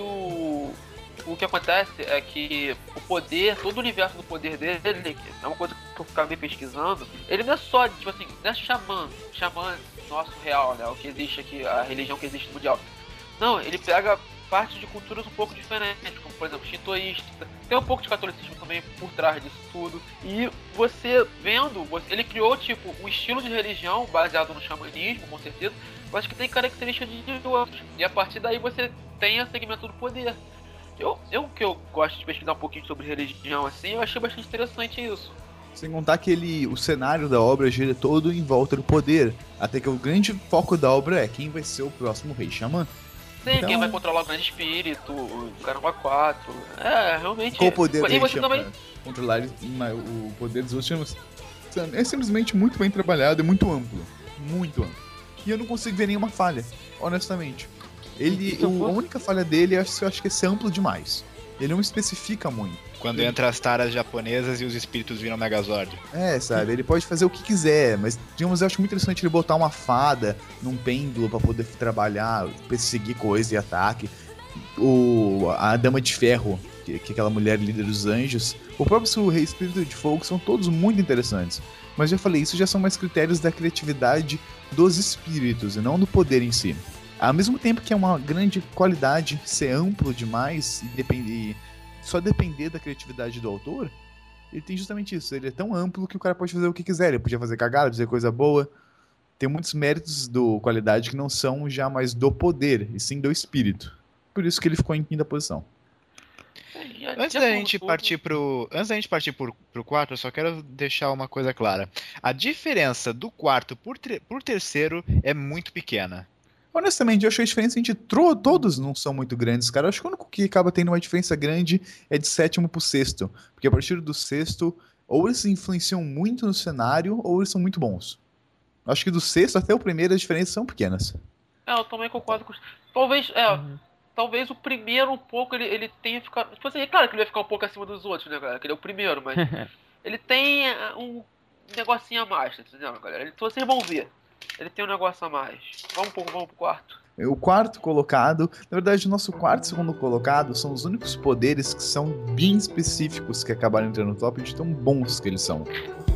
o que acontece é que o poder, todo o universo do poder dele, que é uma coisa que eu ficava meio pesquisando, ele não é só, tipo assim, não é xamã nosso real, né, o que existe aqui, a religião que existe no mundial. Não, ele pega partes de culturas um pouco diferentes, como por exemplo, shintoísta, tem um pouco de catolicismo também por trás disso tudo. E você vendo, ele criou tipo um estilo de religião baseado no xamanismo, com certeza, mas que tem características de outros. E a partir daí você tem a segmento do poder. Que eu gosto de pesquisar um pouquinho sobre religião assim, eu achei bastante interessante isso. Sem contar que o cenário da obra gira todo em volta do poder, até que o grande foco da obra é quem vai ser o próximo rei xamã. Sim, então, quem vai controlar o grande espírito, o Caramba 4. É, realmente. Qual o poder e você chama também controlar o poder dos outros chamas? É simplesmente muito bem trabalhado e muito amplo. Muito amplo. E eu não consigo ver nenhuma falha, honestamente. A única falha dele, eu acho que é ser amplo demais. Ele não especifica muito. Quando entra as taras japonesas e os espíritos viram Megazord. É, sabe, ele pode fazer o que quiser, mas digamos, eu acho muito interessante ele botar uma fada num pêndulo pra poder trabalhar, perseguir coisa e ataque. A Dama de Ferro, que é aquela mulher líder dos anjos, o próprio Rei Espírito de Fogo, são todos muito interessantes. Mas já falei, isso já são mais critérios da criatividade dos espíritos e não do poder em si. Ao mesmo tempo que é uma grande qualidade ser amplo demais e só depender da criatividade do autor, ele tem justamente isso. Ele é tão amplo que o cara pode fazer o que quiser. Ele podia fazer cagada, fazer coisa boa. Tem muitos méritos do qualidade que não são já mais do poder, e sim do espírito. Por isso que ele ficou em quinta posição. Antes da gente partir pro 4, eu só quero deixar uma coisa clara. A diferença do quarto por terceiro é muito pequena. Honestamente, eu acho que a diferença entre todos não são muito grandes, cara. Eu acho que o único que acaba tendo uma diferença grande é de sétimo pro sexto. Porque a partir do sexto, ou eles influenciam muito no cenário, ou eles são muito bons. Eu acho que do sexto até o primeiro as diferenças são pequenas. Eu também concordo com... Talvez o primeiro um pouco ele tenha ficado... Tipo assim, é claro que ele vai ficar um pouco acima dos outros, né, galera? Que ele é o primeiro, mas... ele tem um negocinho a mais, tá entendendo, galera? Vocês vão ver. Ele tem um negócio a mais. Vamos pro quarto. O quarto colocado, na verdade, o nosso quarto e segundo colocado são os únicos poderes que são bem específicos que acabaram entrando no top de tão bons que eles são.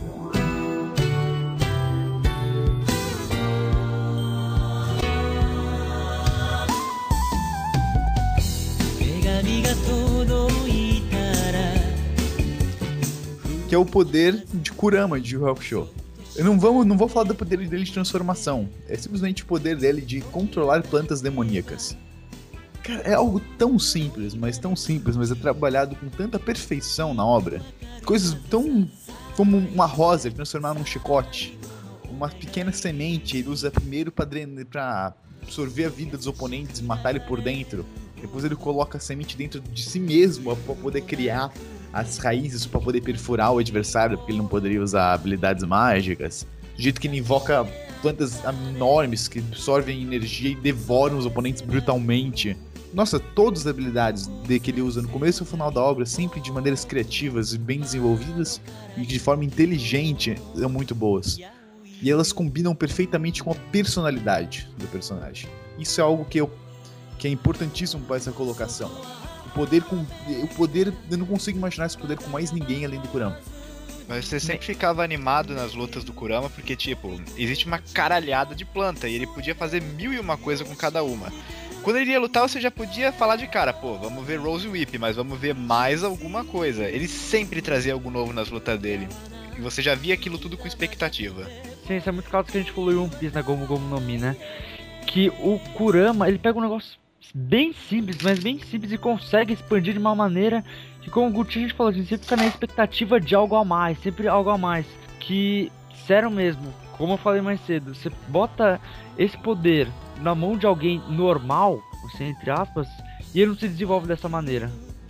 Que é o poder de Kurama de Yu Yu Hakusho. Eu não vou falar do poder dele de transformação. É simplesmente o poder dele de controlar plantas demoníacas. Cara, é algo tão simples, mas é trabalhado com tanta perfeição na obra. Coisas tão... como uma rosa, ele transformar num chicote. Uma pequena semente, ele usa primeiro pra absorver a vida dos oponentes e matar ele por dentro. Depois ele coloca a semente dentro de si mesmo pra poder criar as raízes para poder perfurar o adversário, porque ele não poderia usar habilidades mágicas. Do jeito que ele invoca plantas enormes que absorvem energia e devoram os oponentes brutalmente. Nossa, todas as habilidades que ele usa no começo e no final da obra, sempre de maneiras criativas e bem desenvolvidas e de forma inteligente, são muito boas. E elas combinam perfeitamente com a personalidade do personagem. Isso é algo que é importantíssimo para essa colocação. O poder, eu não consigo imaginar esse poder com mais ninguém além do Kurama. Mas você sempre ficava animado nas lutas do Kurama, porque, tipo, existe uma caralhada de planta, e ele podia fazer 1001 coisa com cada uma. Quando ele ia lutar, você já podia falar de cara, pô, vamos ver Rose Whip, mas vamos ver mais alguma coisa. Ele sempre trazia algo novo nas lutas dele, e você já via aquilo tudo com expectativa. Sim, isso é muito claro que a gente falou em One Piece na Gomu Gomu no Mi, né? Que o Kurama, ele pega um negócio bem simples, mas bem simples, e consegue expandir de uma maneira que, como o Guti a gente falou, a gente sempre fica na expectativa de algo a mais, sempre algo a mais. Que, sério mesmo, como eu falei mais cedo, você bota esse poder na mão de alguém normal, assim, entre aspas, e ele não se desenvolve dessa maneira.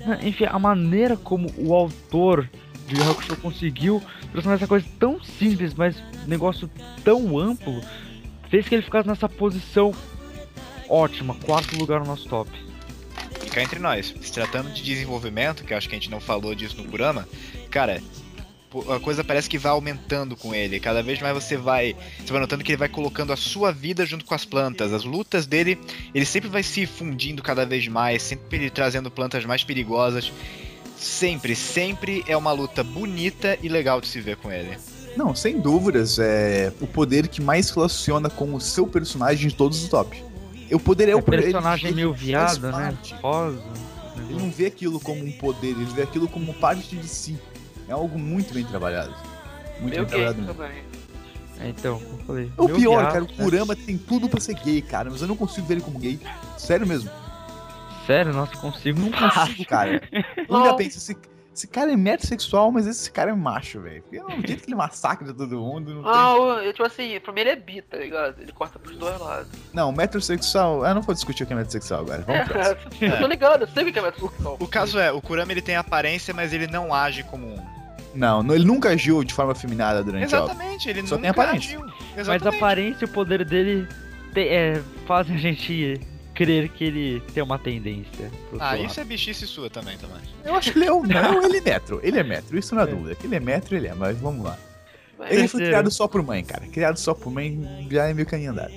Enfim, a maneira como o autor de Yu Yu Hakusho conseguiu transformar essa coisa tão simples, mas negócio tão amplo, fez que ele ficasse nessa posição ótima, 4º lugar no nosso top. E cá entre nós, se tratando de desenvolvimento, que eu acho que a gente não falou disso no Kurama, cara, a coisa parece que vai aumentando com ele. Cada vez mais você vai notando que ele vai colocando a sua vida junto com as plantas. As lutas dele, ele sempre vai se fundindo cada vez mais, sempre ele trazendo plantas mais perigosas. Sempre é uma luta bonita e legal de se ver com ele. Não, sem dúvidas, é o poder que mais relaciona com o seu personagem de todos os top. O poder é o poder. Personagem meio viado, né? Rosa. Ele não vê aquilo como um poder, ele vê aquilo como parte de si. É algo muito bem trabalhado. Muito Meu bem trabalhado gay mesmo. também. Então, como eu falei. O meu pior, viado, cara, o né? Kurama tem tudo pra ser gay, cara, mas eu não consigo ver ele como gay. Sério mesmo. Sério, nossa, consigo. Não consigo, cara. Eu ainda penso, esse cara é metrosexual, mas esse cara é macho, velho. Porque o jeito que ele massacra todo mundo, não tem... Não, tipo assim, pra mim ele é bi, tá ligado? Ele corta pros dois lados. Não, metrosexual... Eu não vou discutir o que é metrosexual agora. Vamos pro próximo. Eu tô ligado, eu sei o que é metrosexual. O caso é, o Kurama ele tem aparência, mas ele não age como um. Não, ele nunca agiu de forma afeminada durante a obra. Exatamente, ele Só nunca tem aparência. agiu. Mas Exatamente. a aparência e o poder dele fazem a gente crer que ele tem uma tendência pro Ah, outro isso é bichice sua também, Tomás. Eu acho que ele é não, ele é metro. Ele é metro, isso não é dúvida. Que ele é metro, ele é, mas vamos lá. Mas- Ele foi Terceiro. criado só por mãe, cara. Criado só por mãe já é meio caminho andado.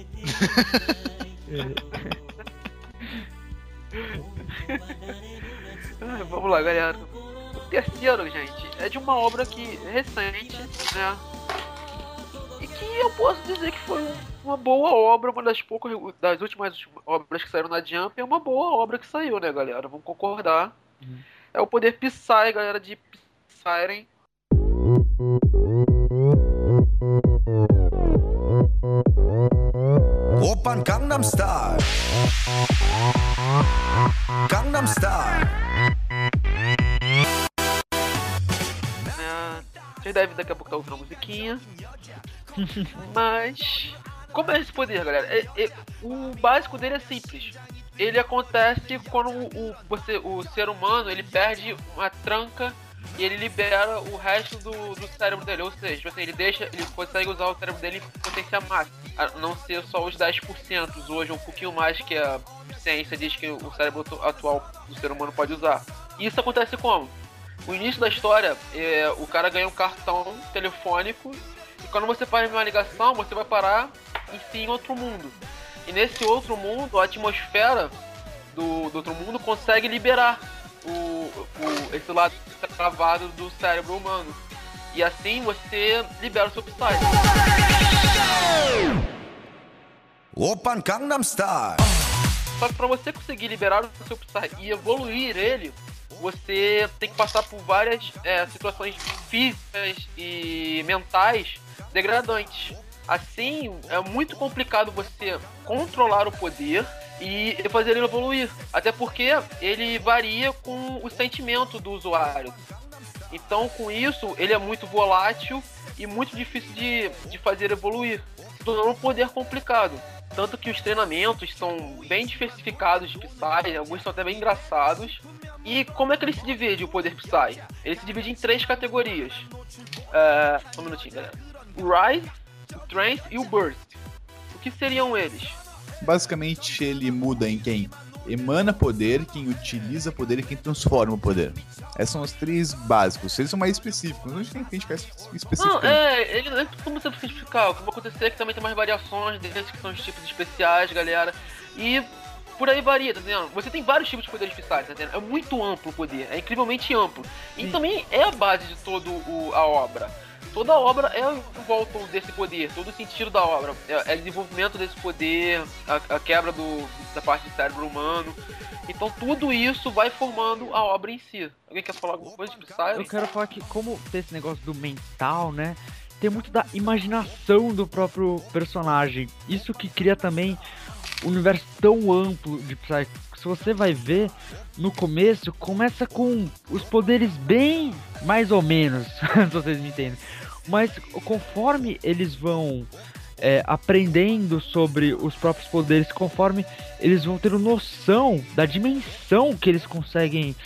Vamos lá, galera. O terceiro, gente, é de uma obra que recente, né? E que eu posso dizer que foi uma boa obra, uma das poucas, das últimas obras que saíram na Jump, é uma boa obra que saiu, né, galera? Vamos concordar. É o poder Psy, galera, de Psyren. Oppan Gangnam Style. Gangnam Style. Né? Vocês devem daqui a pouco estar ouvindo a musiquinha. Mas como é esse poder, galera? O básico dele é simples. Ele acontece quando o ser humano ele perde uma tranca e ele libera o resto do cérebro dele. Ou seja, assim, ele consegue usar o cérebro dele em potência máxima, a não ser só os 10%. Hoje é um pouquinho mais que a ciência diz que o cérebro atual do ser humano pode usar. E isso acontece como? No início da história, o cara ganha um cartão telefônico e quando você faz uma ligação, você vai parar em outro mundo. E nesse outro mundo, a atmosfera do outro mundo consegue liberar esse lado travado do cérebro humano. E assim você libera o seu Psy. Oppan Gangnam Style. Só que para você conseguir liberar o seu Psy e evoluir ele, você tem que passar por várias situações físicas e mentais degradantes. Assim, é muito complicado você controlar o poder e fazer ele evoluir. Até porque ele varia com o sentimento do usuário. Então, com isso, ele é muito volátil e muito difícil de fazer evoluir, se tornando um poder complicado. Tanto que os treinamentos são bem diversificados de Psy, alguns são até bem engraçados. E como é que ele se divide, o poder Psy? Ele se divide em 3 categorias. Só um minutinho, galera. O Rise, o Trance e o Burst. O que seriam eles? Basicamente, ele muda em quem emana poder, quem utiliza poder e quem transforma o poder. Esses são os 3 básicos. Eles são mais específicos. Não tem que a gente ficar especificando. Não, ele não é como você especificar. O que vai acontecer é que também tem mais variações desses que são os tipos especiais, galera. E por aí varia, tá entendendo? Você tem vários tipos de poderes especiais, tá entendendo? É muito amplo o poder, é incrivelmente amplo. E também é a base de toda a obra. Toda a obra é em volta desse poder, todo o sentido da obra. É o desenvolvimento desse poder, a quebra da parte do cérebro humano. Então tudo isso vai formando a obra em si. Alguém quer falar alguma coisa de Psy? Eu quero falar que, como tem esse negócio do mental, né? Tem muito da imaginação do próprio personagem. Isso que cria também um universo tão amplo de Psy. Se você vai ver, no começo, começa com os poderes bem mais ou menos, se vocês me entendem. Mas conforme eles vão aprendendo sobre os próprios poderes, conforme eles vão tendo noção da dimensão que eles conseguem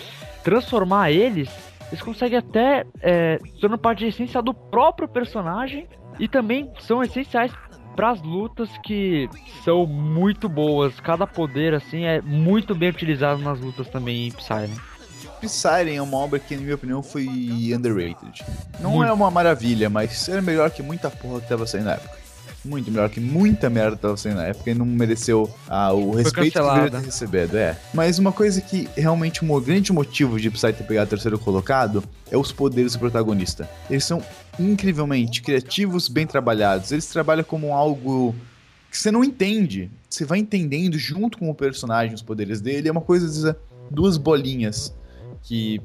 transformar eles conseguem até tornar parte da essência do próprio personagem e também são essenciais para as lutas, que são muito boas. Cada poder assim é muito bem utilizado nas lutas também em Psy. Psy é uma obra que, na minha opinião, foi underrated. Não Muito. é uma maravilha, mas era melhor que muita porra que tava saindo na época. Muito melhor que muita merda que tava saindo na época e não mereceu o respeito que deveria ter recebido. Mas uma coisa que realmente um grande motivo de Psy ter pegado o terceiro colocado é os poderes do protagonista. Eles são incrivelmente criativos, bem trabalhados. Eles trabalham como algo que você não entende. Você vai entendendo junto com o personagem os poderes dele. É uma coisa, duas bolinhas que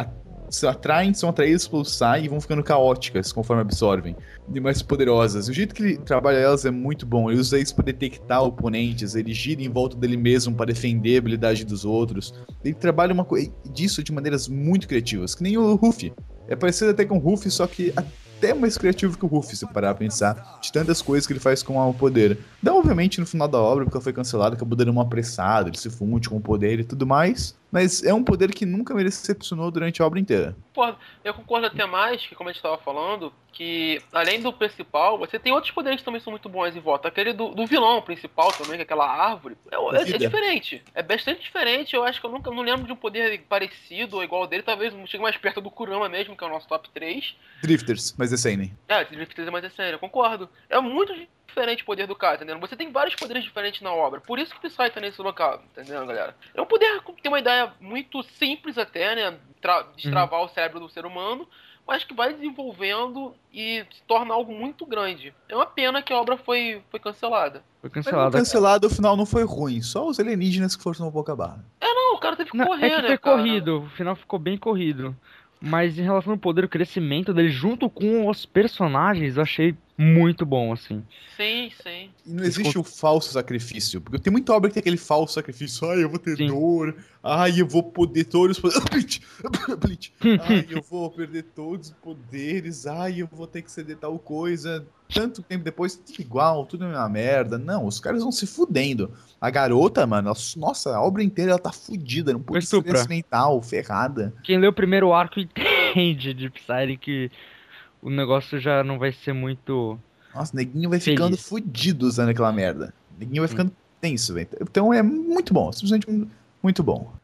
são atraídas pelo Psy e vão ficando caóticas conforme absorvem, e mais poderosas. O jeito que ele trabalha elas é muito bom. Ele usa isso para detectar oponentes, ele gira em volta dele mesmo para defender a habilidade dos outros. Ele trabalha disso de maneiras muito criativas, que nem o Ruffy. É parecido até com o Ruffy, só que até mais criativo que o Ruffy, se parar a pensar, de tantas coisas que ele faz com o poder. Então, obviamente, no final da obra, porque ela foi cancelada, acabou dando uma apressada, ele se funde com o poder e tudo mais, mas é um poder que nunca me decepcionou durante a obra inteira. Eu concordo até mais, que como a gente estava falando, que além do principal, você tem outros poderes que também são muito bons em volta. Aquele do vilão principal também, que é aquela árvore, é diferente. É bastante diferente. Eu acho que eu não lembro de um poder parecido ou igual ao dele. Talvez chegue mais perto do Kurama mesmo, que é o nosso top 3. Drifters, mas é Seinen. Drifters é mais sério, eu concordo. É muito diferente o poder do cara, entendeu? Você tem vários poderes diferentes na obra. Por isso que o Psy tá nesse local, entendeu, galera? É um poder que tem uma ideia muito simples até, né? Destravar o cérebro do ser humano, mas que vai desenvolvendo e se torna algo muito grande. É uma pena que a obra foi cancelada. Foi cancelada. Cancelado, o final não foi ruim. Só os alienígenas que forçam um pouco a barra. Não, o cara teve que correr, né? Foi corrido. O final ficou bem corrido. Mas em relação ao poder, o crescimento dele junto com os personagens, eu achei muito bom, assim. Sim. E não existe o falso sacrifício. Porque tem muita obra que tem aquele falso sacrifício. Ai, eu vou ter dor. Ai, eu vou poder todos os poderes. Bleach. Ai, eu vou perder todos os poderes. Ai, eu vou ter que ceder tal coisa. Tanto tempo depois, tudo igual, tudo é uma merda. Não, os caras vão se fudendo. A garota, mano, nossa, a obra inteira ela tá fudida. Não pode ser acidental, ferrada. Quem lê o primeiro arco entende de Psy que o negócio já não vai ser muito... Nossa, o neguinho vai ficando fudido usando aquela merda. O neguinho vai ficando tenso, velho. Então é muito bom, simplesmente muito bom.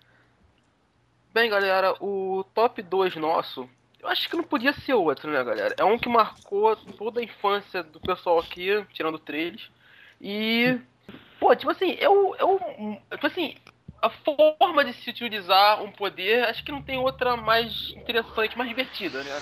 Bem, galera, o top 2 nosso, eu acho que não podia ser outro, né, galera? É um que marcou toda a infância do pessoal aqui, tirando o trailer. E, tipo assim, a forma de se utilizar um poder, acho que não tem outra mais interessante, mais divertida, né?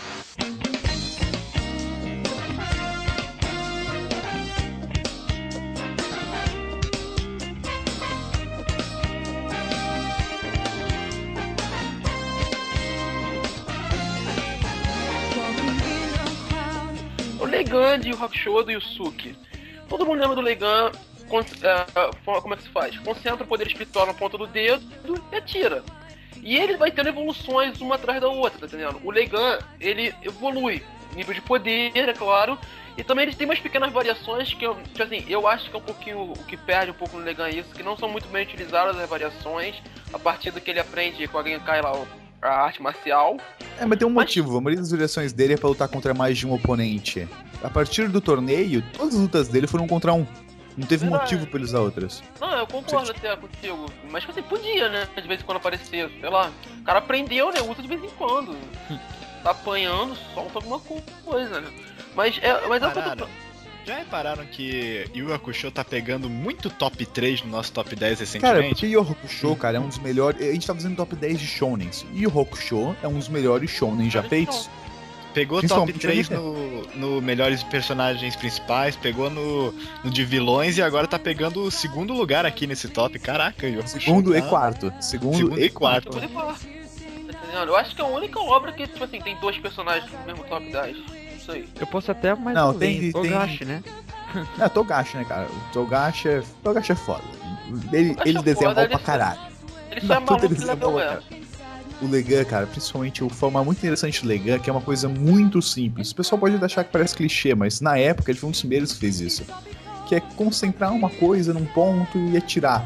O Leigan de Hakusho do Yusuke. Todo mundo lembra do Leigan, como é que se faz? Concentra o poder espiritual na ponta do dedo e atira. E ele vai tendo evoluções uma atrás da outra, tá entendendo? O Leigan, ele evolui, nível de poder, é claro, e também ele tem umas pequenas variações que eu acho que é um pouquinho o que perde um pouco no Leigan isso, que não são muito bem utilizadas as variações, a partir do que ele aprende com alguém cai lá a arte marcial. Mas tem um motivo, a maioria das variações dele é pra lutar contra mais de um oponente. A partir do torneio, todas as lutas dele foram contra um. Não teve motivo pra ele usar outras. Não, eu concordo até contigo. Mas você podia, né? De vez em quando aparecer, sei lá. O cara aprendeu, né? Usa de vez em quando. Tá apanhando, solta alguma coisa, né? Mas é o que eu tô... Já repararam que Yu Hakusho tá pegando muito top 3 no nosso top 10 recentemente? Cara, porque Yu Hakusho, cara, é um dos melhores... A gente tá fazendo top 10 de shounens. Yu Hakusho é um dos melhores shounen já feitos. Pegou top 3 no melhores personagens principais, pegou no de vilões e agora tá pegando o segundo lugar aqui nesse top. Caraca, Yu Hakusho. Segundo e quarto. Segundo e quarto. Tá entendendo? Eu acho que é a única obra que, tipo assim, tem dois personagens no mesmo top 10. Eu posso até mais não, tem Togashi, né? Não, Togashi, né, cara? O Togashi é foda. Ele desenha mal pra caralho. Ele só é maluco, o Leigan, cara, principalmente o forma muito interessante do Leigan, que é uma coisa muito simples. O pessoal pode achar que parece clichê, mas na época ele foi um dos primeiros que fez isso. Que é concentrar uma coisa num ponto e atirar.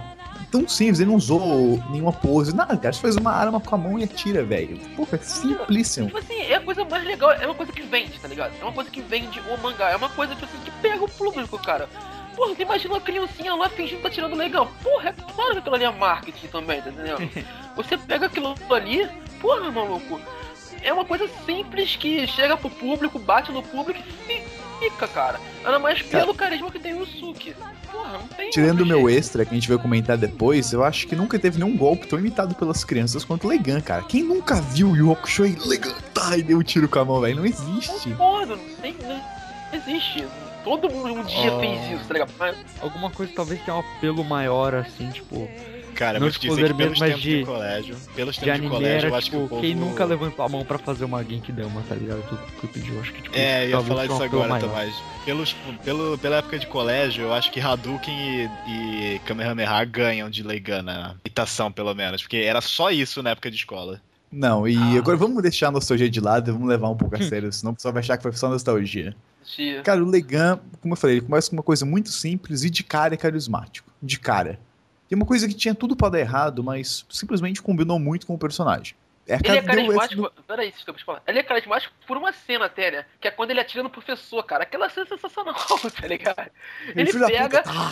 tão simples, ele não usou nenhuma pose, nada, cara. Você faz uma arma com a mão e atira, velho. Porra, é simplíssimo. Tipo assim, é a coisa mais legal, é uma coisa que vende, tá ligado? É uma coisa que vende o mangá, é uma coisa tipo assim, que pega o público, cara. Porra, você imagina uma criancinha lá fingindo que tá tirando legal. Porra, é claro que aquilo ali é marketing também, tá entendendo? Você pega aquilo ali, porra, maluco, é uma coisa simples que chega pro público, bate no público e fica, cara. Ainda mais pelo carisma que tem o Yusuke. Porra, não tem Tirando o outro meu jeito. extra, que a gente vai comentar depois, eu acho que nunca teve nenhum golpe tão imitado pelas crianças quanto o Legan, cara. Quem nunca viu o Yu Hakusho e Legan tá e deu um tiro com a mão, velho? Não existe. Concordo, não existe. Todo mundo um dia fez isso, tá ligado? Mas Alguma coisa talvez tenha um apelo maior, assim, tipo... Cara, eu Não vou te de dizer poder que pelos mesmo, mas tempos de de- colégio, pelos De tempos de anime colégio, eu era, acho que o tipo, povo... quem nunca levantou a mão pra fazer uma Genkidama, tá ligado? Tudo que eu pedi, eu acho que, tipo... É, eu ia talvez falar tenha um disso apelo agora, maior. Tomás. Pela época de colégio, eu acho que Hadouken e Kamehameha ganham de Leigan na imitação, pelo menos. Porque era só isso na época de escola. Não, e agora vamos deixar a nostalgia de lado e vamos levar um pouco a sério, senão o pessoal vai achar que foi só nostalgia. se- Cara, o Legan, como eu falei, ele começa com uma coisa muito simples e de cara é carismático. De cara. Tem uma coisa que tinha tudo pra dar errado, mas simplesmente combinou muito com o personagem. Ele é deu esse- carismático. Peraí, desculpa te falar. Ele é carismático por uma cena até, né? Que é quando ele atira no professor, cara. Aquela cena é sensacional, tá ligado? Ele Filho da pega. puta,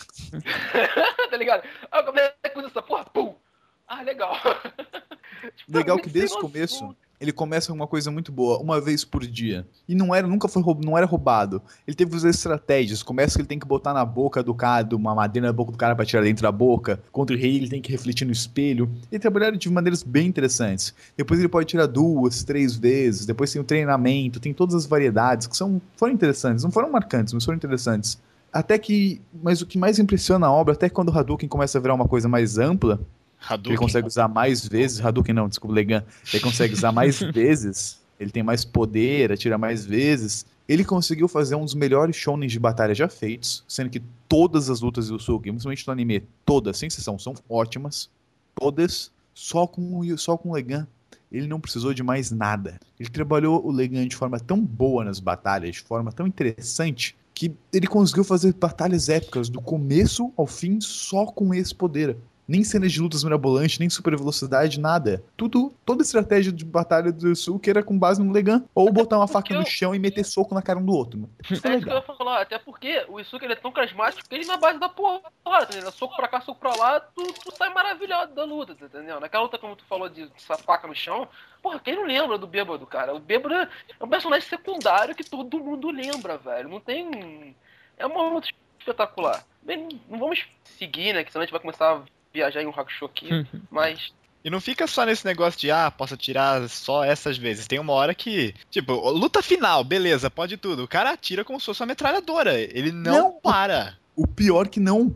Tá ligado? Ah, como é que usa essa porra? Pum! Ah, legal. Tipo, Legal muito que desde sem o noção. começo ele começa com uma coisa muito boa, uma vez por dia. E não era, nunca foi não era roubado. Ele teve as estratégias. Começa que ele tem que botar na boca do cara, uma madeira na boca do cara pra tirar dentro da boca. Contra o rei ele tem que refletir no espelho. Ele trabalharam de maneiras bem interessantes. Depois ele pode tirar 2, 3 vezes. Depois tem o treinamento, tem todas as variedades que foram interessantes. Não foram marcantes, mas foram interessantes. Até que, mas o que mais impressiona a obra, até quando o Hadouken começa a virar uma coisa mais ampla, Hadouken. ele consegue usar mais vezes. Hadouken não, desculpa, Legan. Ele consegue usar mais vezes. Ele tem mais poder, atira mais vezes. Ele conseguiu fazer um dos melhores shonens de batalha já feitos, sendo que todas as lutas do Yusuke, principalmente no anime, todas, sem exceção, são ótimas. Todas, só com o Legan. Ele não precisou de mais nada. Ele trabalhou o Legan de forma tão boa nas batalhas, de forma tão interessante, que ele conseguiu fazer batalhas épicas do começo ao fim só com esse poder. Nem cenas de lutas mirabolantes, nem super velocidade, nada. Toda estratégia de batalha do Yusuke era com base no Legan. Ou botar uma faca no chão e meter soco na cara um do outro. Isso é É isso que eu legal. ia falar, até porque o Yusuke ele é tão carismático que ele na base da porra, tá entendendo? Soco pra cá, soco pra lá, tu sai maravilhado da luta, tá entendendo? Naquela luta, como tu falou de essa faca no chão, porra, quem não lembra do Bêbado, cara? O Bêbado é um personagem secundário que todo mundo lembra, velho. Não tem... É uma luta espetacular. Bem, não vamos seguir, né? Que senão a gente vai começar a viajar em um Hakusho aqui, mas... E não fica só nesse negócio de, posso atirar só essas vezes. Tem uma hora que, tipo, luta final, beleza, pode tudo. O cara atira como se fosse uma metralhadora. Ele não para. O pior que não.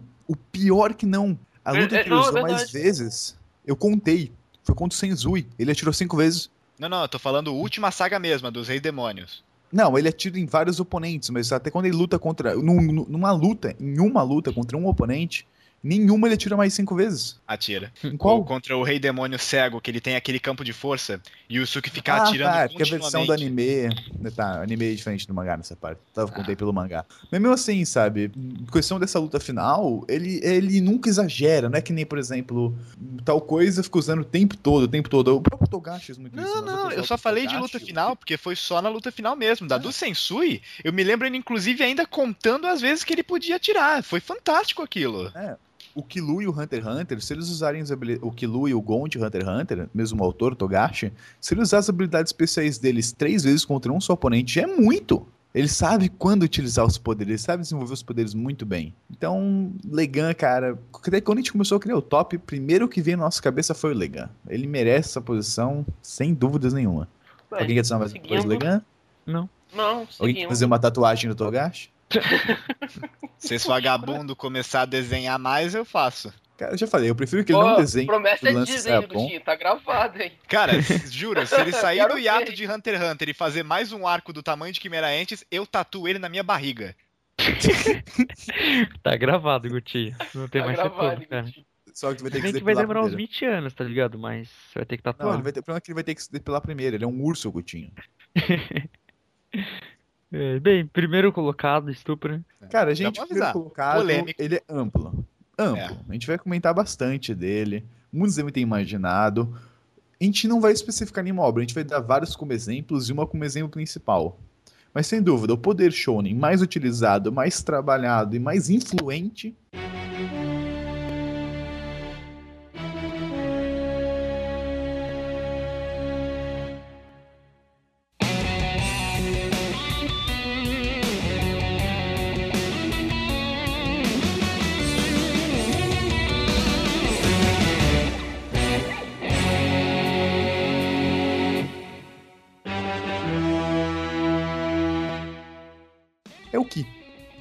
A luta que ele não, é usou verdade. mais vezes, eu contei. Foi contra o Senzui. Ele atirou 5 vezes. Não, eu tô falando última saga mesmo, a dos Reis Demônios. Não, ele atira em vários oponentes, mas até quando ele luta contra. Em uma luta contra um oponente, nenhuma ele atira mais 5 vezes. Atira. Em qual? Contra o Rei Demônio Cego, que ele tem aquele campo de força, e o Yusuke fica atirando Tá, porque a versão do anime. Tá, o anime é diferente do mangá nessa parte. Contei pelo mangá. Mas mesmo assim, sabe? Em questão dessa luta final, ele nunca exagera. Não é que nem, por exemplo, tal coisa fica usando o tempo todo. O próprio Togashi muito isso. Não, eu só falei de luta final, porque foi só na luta final mesmo. Da do Sensui, eu me lembro ele, inclusive, ainda contando as vezes que ele podia atirar. Foi fantástico aquilo. O Killua e o Hunter x Hunter, se eles usarem o Killua e o Gon de Hunter x Hunter, mesmo o autor, Togashi, se eles usarem as habilidades especiais deles 3 vezes contra um só oponente, já é muito! Ele sabe quando utilizar os poderes, ele sabe desenvolver os poderes muito bem. Então, Legan, cara, até quando a gente começou a criar o top, primeiro que veio na nossa cabeça foi o Legan. Ele merece essa posição, sem dúvidas nenhuma. Alguém quer dizer mais coisa do Legan? Não, Alguém quer seguimos. fazer uma tatuagem do Togashi? Se esse vagabundo começar a desenhar mais, eu faço. Cara, eu já falei, eu prefiro que ele não desenhe. Promessa o é lance desenho saia do bom. Shin, tá gravado, hein? Cara, juro, se ele sair Quero do hiato ver. de Hunter x Hunter e fazer mais um arco do tamanho de Quimera Ants, eu tatuo ele na minha barriga. Tá gravado, Gutinho. Não tem Tá mais gravado, retorno, cara. Gutinho. Só que tu vai ter Se que bem se que vai depilar demorar uns primeiro. 20 anos, tá ligado? Mas você vai ter que Não, tatuar. o problema é que ele vai ter que se depilar primeiro. Ele é um urso, Gutinho. Bem, primeiro colocado, estupro. Cara, a gente, Vamos primeiro avisar. colocado, Polêmico. ele é amplo. Amplo. A gente vai comentar bastante dele. Muitos devem ter imaginado. A gente não vai especificar nenhuma obra, a gente vai dar vários como exemplos e uma como exemplo principal. Mas sem dúvida, o poder shonen mais utilizado, mais trabalhado e mais influente é o Ki.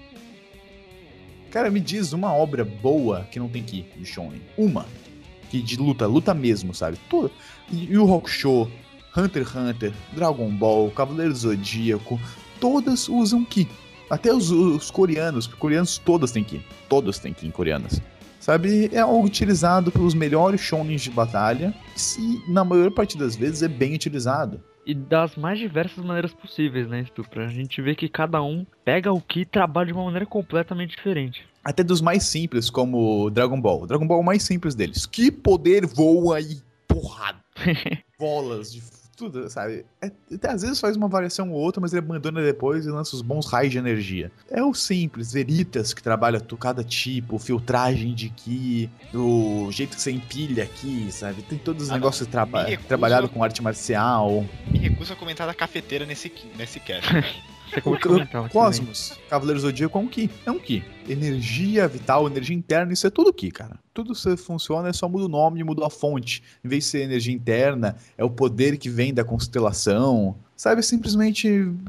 Cara, me diz uma obra boa que não tem Ki de shonen. Uma. Que de luta mesmo, sabe? Yu Yu Hakusho, Hunter x Hunter, Dragon Ball, Cavaleiro do Zodíaco, todas usam Ki. Até os coreanos, porque coreanos todas têm Ki. Todas têm Ki em coreanas. Sabe, é algo utilizado pelos melhores shonens de batalha e na maior parte das vezes é bem utilizado. E das mais diversas maneiras possíveis, né, Stupra? A gente vê que cada um pega o que e trabalha de uma maneira completamente diferente. Até dos mais simples, como Dragon Ball. Dragon Ball é o mais simples deles. Que poder voa e porrada. Bolas, de tudo, sabe? Até às vezes faz uma variação ou outra, mas ele abandona depois e lança os bons raios de energia. É o simples, Veritas, que trabalha cada tipo, filtragem de Ki, do jeito que você empilha aqui, sabe? Tem todos os negócios trabalhado com arte marcial. Me recuso a comentar da cafeteira nesse cast. Você acabou de comentar, Cosmos, Cavaleiro Zodíaco é um Ki. É um Ki. Energia vital, energia interna, isso é tudo Ki, cara. Tudo que funciona, é só muda o nome e muda a fonte. Em vez de ser energia interna, é o poder que vem da constelação. Sabe, simplesmente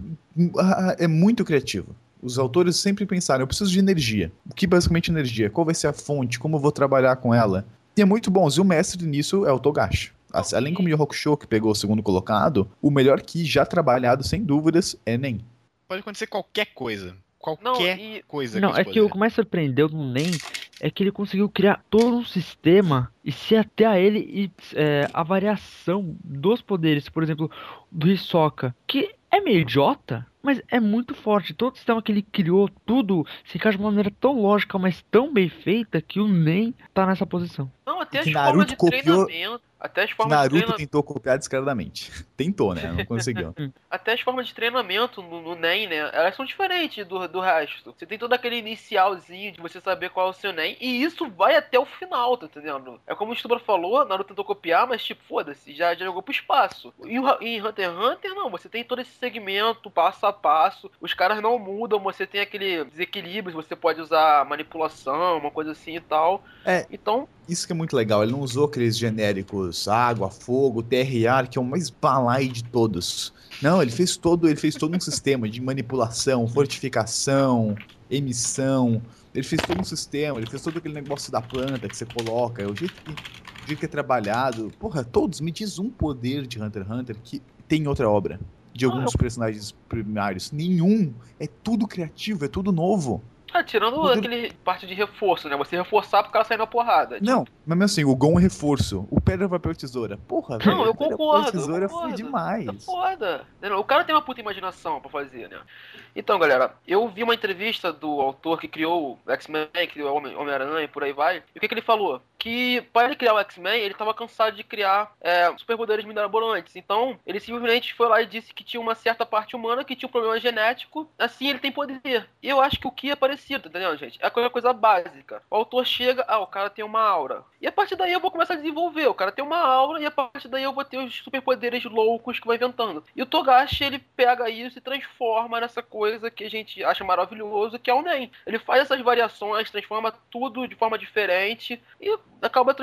é muito criativo. Os autores sempre pensaram, eu preciso de energia. O que basicamente é energia? Qual vai ser a fonte? Como eu vou trabalhar com ela? E é muito bom. E o mestre nisso é o Togashi. Além como o Yu Hakusho, que pegou o segundo colocado, o melhor Ki já trabalhado, sem dúvidas, é Nen. Pode acontecer qualquer coisa. Qualquer coisa. Não, é que o que mais surpreendeu no Nen é que ele conseguiu criar todo um sistema e se até a ele e a variação dos poderes, por exemplo, do Hisoka, que é meio idiota, mas é muito forte. Todo o sistema que ele criou, tudo se encaixa de uma maneira tão lógica, mas tão bem feita que o Nen tá nessa posição. Não, até as Que formas Naruto de copiou- treinamento. Até as formas de Naruto treinamento. tentou copiar descaradamente. Tentou, né? Não conseguiu. Até as formas de treinamento no NEM, né? Elas são diferentes do resto. Você tem todo aquele inicialzinho de você saber qual é o seu NEM. E isso vai até o final, tá entendendo? É como o Stubra falou, Naruto tentou copiar, mas tipo, foda-se, já jogou pro espaço. E em Hunter x Hunter, não. Você tem todo esse segmento, passo a passo. Os caras não mudam, você tem aquele desequilíbrio, você pode usar manipulação, uma coisa assim e tal. Então, Isso que é muito legal. Ele não usou aqueles genéricos água, fogo, TRA, que é o mais balai de todos. Não, ele fez todo um sistema de manipulação, fortificação, emissão. Ele fez todo um sistema, ele fez todo aquele negócio da planta que você coloca, o jeito que é trabalhado. Porra, todos, me diz um poder de Hunter x Hunter que tem em outra obra. De alguns dos personagens primários. Nenhum. É tudo criativo, é tudo novo. tirando aquele parte de reforço, né? Você reforçar pro cara sair na porrada. Não, mas mesmo assim, o Gon é reforço. O pedra, papel, tesoura. Porra, velho. Não, eu pedra, concordo. papel, tesoura eu concordo. foi demais. Tá foda. O cara tem uma puta imaginação pra fazer, né? Então, galera, eu vi uma entrevista do autor que criou o X-Men, que criou o Homem-Aranha e por aí vai. E o que ele falou? Que para ele criar o X-Men, ele tava cansado de criar superpoderes mirabolantes. Então, ele simplesmente foi lá e disse que tinha uma certa parte humana que tinha um problema genético. Assim, ele tem poder. E eu acho que o Ki é parecido, tá entendendo, gente? É aquela coisa básica. O autor chega, o cara tem uma aura. E a partir daí eu vou começar a desenvolver. O cara tem uma aura e a partir daí eu vou ter os superpoderes loucos que vai inventando. E o Togashi, ele pega isso e transforma nessa coisa que a gente acha maravilhoso, que é o NEM. Ele faz essas variações, transforma tudo de forma diferente e acaba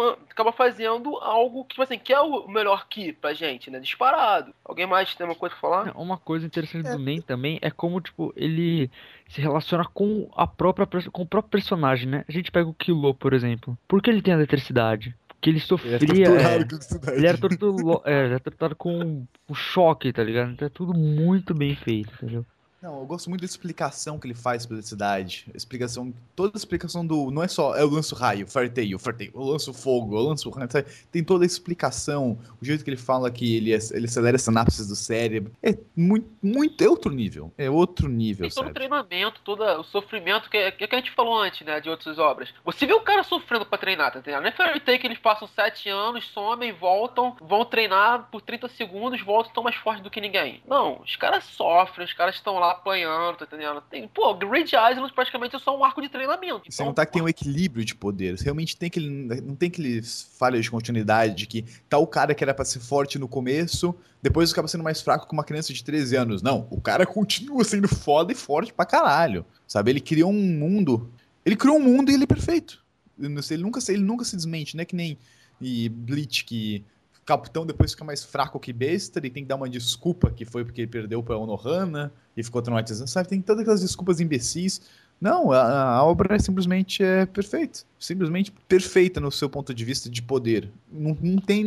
fazendo algo que, tipo assim, que é o melhor Ki pra gente, né? Disparado. Alguém mais tem uma coisa pra falar? Uma coisa interessante do Nen também é como, tipo, ele se relaciona com o próprio personagem, né? A gente pega o Killua, por exemplo. Por que ele tem a eletricidade? Porque ele sofria. Ele era torturado com choque, tá ligado? Então é tudo muito bem feito, entendeu? Não, eu gosto muito da explicação que ele faz pela cidade. Toda a explicação do... Não é só, eu lanço raio, farteio, eu lanço fogo, eu lanço... Sabe? Tem toda a explicação. O jeito que ele fala que ele acelera as sinapses do cérebro. É muito... É outro nível. É outro nível, Tem todo o sabe? treinamento, todo o sofrimento que a gente falou antes, né, de outras obras. Você vê o cara sofrendo pra treinar, tá entendendo? Não é Fairy Tail que eles passam 7 anos, somem, voltam, vão treinar por 30 segundos, voltam e estão mais fortes do que ninguém. Não, os caras sofrem, os caras estão lá apanhando, tá entendendo? Grid Island praticamente é só um arco de treinamento. Sem notar que tem um equilíbrio de poderes. Realmente não tem aqueles falhas de continuidade de que tá o cara que era pra ser forte no começo, depois acaba sendo mais fraco que uma criança de 13 anos. Não, o cara continua sendo foda e forte pra caralho. Sabe? Ele criou um mundo. Ele criou um mundo e ele é perfeito. Ele nunca se desmente, né? Que nem Bleach, que o capitão depois fica mais fraco que besta e tem que dar uma desculpa que foi porque ele perdeu pra Onohana e ficou traumatizado, sabe? Tem todas aquelas desculpas imbecis. Não, a obra simplesmente é perfeita. Simplesmente perfeita no seu ponto de vista de poder. Não tem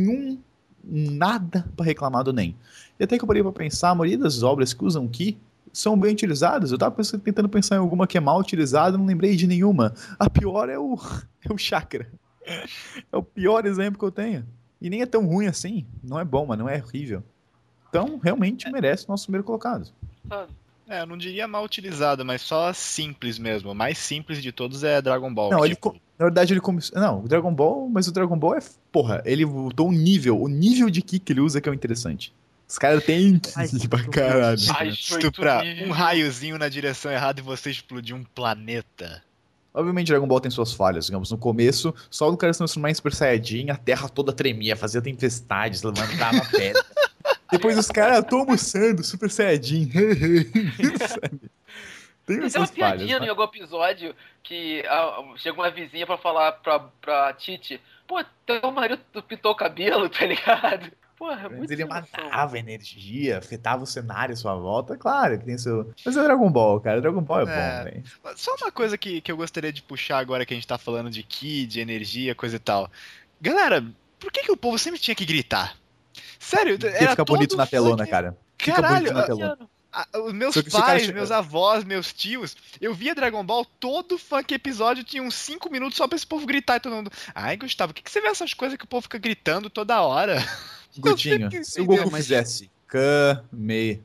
nada pra reclamar do NEM. E até que eu parei pra pensar, a maioria das obras que usam Ki são bem utilizadas. Eu tava tentando pensar em alguma que é mal utilizada, não lembrei de nenhuma. A pior é o chakra. É o pior exemplo que eu tenho. E nem é tão ruim assim. Não é bom, mas não é horrível. Então, realmente merece o nosso primeiro colocado. Eu não diria mal utilizado, mas só simples mesmo. O mais simples de todos é Dragon Ball. Não, tipo... na verdade ele começou... Não, o Dragon Ball é... Porra, ele voltou o nível de Ki que ele usa que é o interessante. Os caras têm Ki pra caralho. Estuprar um raiozinho na direção errada e você explodir um planeta. Obviamente Dragon Ball tem suas falhas, digamos, no começo, só o cara se transformar em Super Saiyajin, a terra toda tremia, fazia tempestades, levantava pedra. Depois os caras, tô almoçando, Super Saiyajin. Tem Tem uma essas falhas. piadinha em algum episódio que chega uma vizinha pra falar pra Titi, pô, teu marido pintou o cabelo, tá ligado? Porra, é muito Ele emoção. matava energia, afetava o cenário à sua volta. Claro que tem seu... Mas é Dragon Ball, cara. Dragon Ball é bom, velho. Só uma coisa que eu gostaria de puxar agora que a gente tá falando de Ki, de energia, coisa e tal. Galera, por que o povo sempre tinha que gritar? Sério, era Fica bonito na telona, funk... cara. Fica Caralho, bonito na telona. Os meus Só que pais, cara... meus avós, meus tios, eu via Dragon Ball, todo funk episódio tinha uns 5 minutos só pra esse povo gritar e todo mundo. Ai, Gustavo, por que você vê essas coisas que o povo fica gritando toda hora? Gutinho, se o Goku fizesse Kamehameha,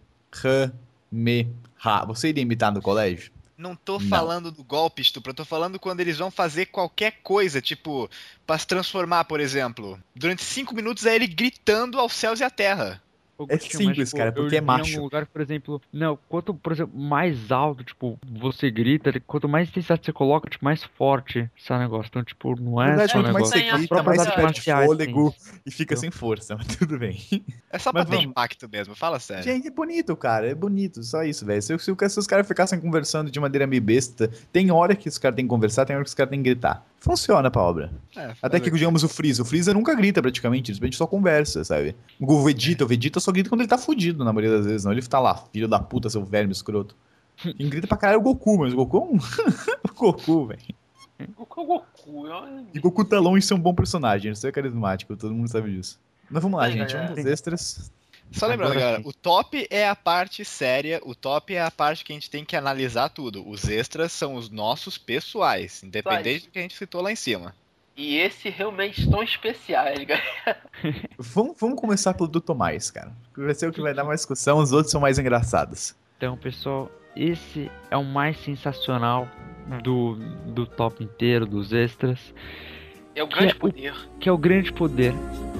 você iria imitar no colégio? Não tô falando do golpe, estupro, eu tô falando quando eles vão fazer qualquer coisa, tipo, pra se transformar, por exemplo. Durante 5 minutos é ele gritando aos céus e à terra. É simples, cara, porque é macho. Em um lugar, por exemplo, quanto, por exemplo, mais alto, tipo, você grita, quanto mais intensidade você coloca, tipo, mais forte esse negócio. Então, tipo, não é Na verdade, só um quanto mais negócio. você grita, mais você perde marciais, fôlego sim. e fica sem força, mas tudo bem. É só pra Mas ter vamos. impacto mesmo, fala sério. Gente, é bonito, cara, é bonito, só isso, velho. Se os caras ficassem conversando de maneira meio besta, tem hora que os caras têm que conversar, tem hora que os caras têm que gritar. Funciona pra obra. Até que, digamos, o Freeza nunca grita praticamente, ele só conversa, sabe? O Vegeta só grita quando ele tá fudido, na maioria das vezes, não. Ele tá lá, filho da puta, seu verme escroto. Quem grita pra caralho é o Goku, mas o Goku é um... o Goku, velho. Goku é o Goku. E Goku tá longe de ser um bom personagem, ele só é carismático, todo mundo sabe disso. Mas vamos lá, gente, vamos pros extras. Só lembrando, Agora galera, sim. o top é a parte séria, o top é a parte que a gente tem que analisar tudo. Os extras são os nossos pessoais, independente do que a gente citou lá em cima. E esse realmente tão especiais, galera. Vamos começar pelo do Tomás, cara. Vai ser o que vai dar mais discussão, os outros são mais engraçados. Então, pessoal, esse é o mais sensacional do top inteiro, dos extras, É o grande poder. que é o grande poder.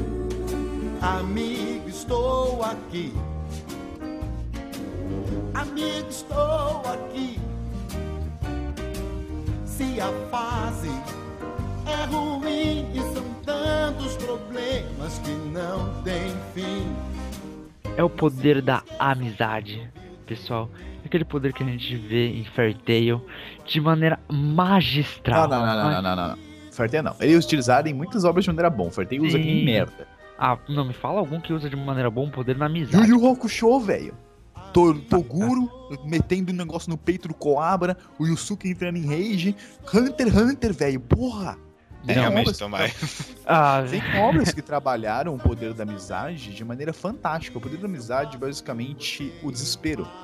Amigo, estou aqui. Amigo, estou aqui. Se a fase é ruim e são tantos problemas que não tem fim. É o poder da amizade, pessoal. É aquele poder que a gente vê em Fairy Tail de maneira magistral. Não. Fartei não. Ele é utilizado em muitas obras de maneira bom. Fartei usa que nem Sim. merda. Ah, não, me fala algum que usa de maneira boa um poder na Yu amizade. Yu Hakusho, velho. Toguro metendo um negócio no peito do Coabra, o Yusuke entrando em rage. Hunter x Hunter, velho. Porra! Tem Realmente, obras- Tomás. Ah, Tem obras que trabalharam o poder da amizade de maneira fantástica. O poder da amizade, basicamente, o desespero.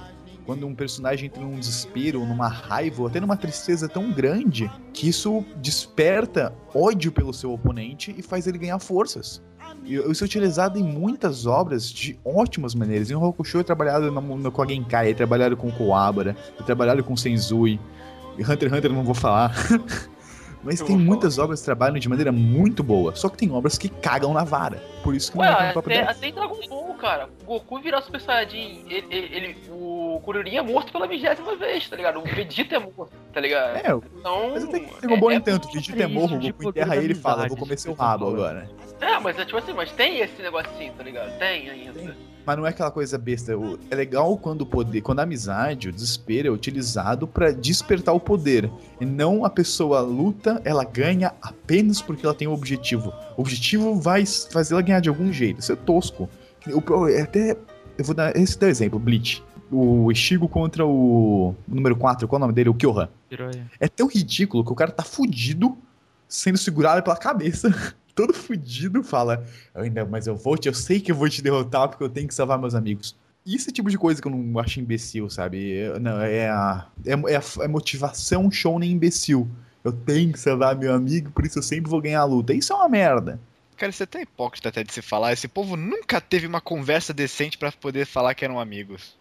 Quando um personagem entra num desespero, numa raiva, ou até numa tristeza tão grande, que isso desperta ódio pelo seu oponente e faz ele ganhar forças. Isso é utilizado em muitas obras de ótimas maneiras. Em Hakusho é trabalhado com a Genkai, é trabalhado com Kuwabara, é trabalhado com Senzui. E Hunter x Hunter eu não vou falar. Mas tem muitas obras que trabalham de maneira muito boa. Só que tem obras que cagam na vara. Por isso que não é no top 10. Até em Dragon Ball, cara. O Goku virar Super Saiyajin, o Kuririn é morto pela 20ª vez, tá ligado? O Vegeta é morto, tá ligado? Então, mas até que Dragon Ball nem tanto. O Vegeta é morto, o Goku enterra ele e fala, vou comer seu rabo agora. Mas é tipo assim, mas tem esse negocinho, tá ligado? Tem ainda. Mas não é aquela coisa besta. É legal quando a amizade, o desespero é utilizado pra despertar o poder. E não a pessoa luta, ela ganha apenas porque ela tem um objetivo. O objetivo vai fazer ela ganhar de algum jeito. Isso é tosco. Eu vou dar esse exemplo, Bleach. O Ishigo contra o número 4, qual é o nome dele? O Kyoha. É tão ridículo que o cara tá fudido, sendo segurado pela cabeça. Todo fudido, fala, mas eu sei que eu vou te derrotar porque eu tenho que salvar meus amigos. Isso é tipo de coisa que eu não acho imbecil, sabe? É a motivação shounen imbecil. Eu tenho que salvar meu amigo, por isso eu sempre vou ganhar a luta. Isso é uma merda. Cara, isso é tão hipócrita até de se falar. Esse povo nunca teve uma conversa decente pra poder falar que eram amigos.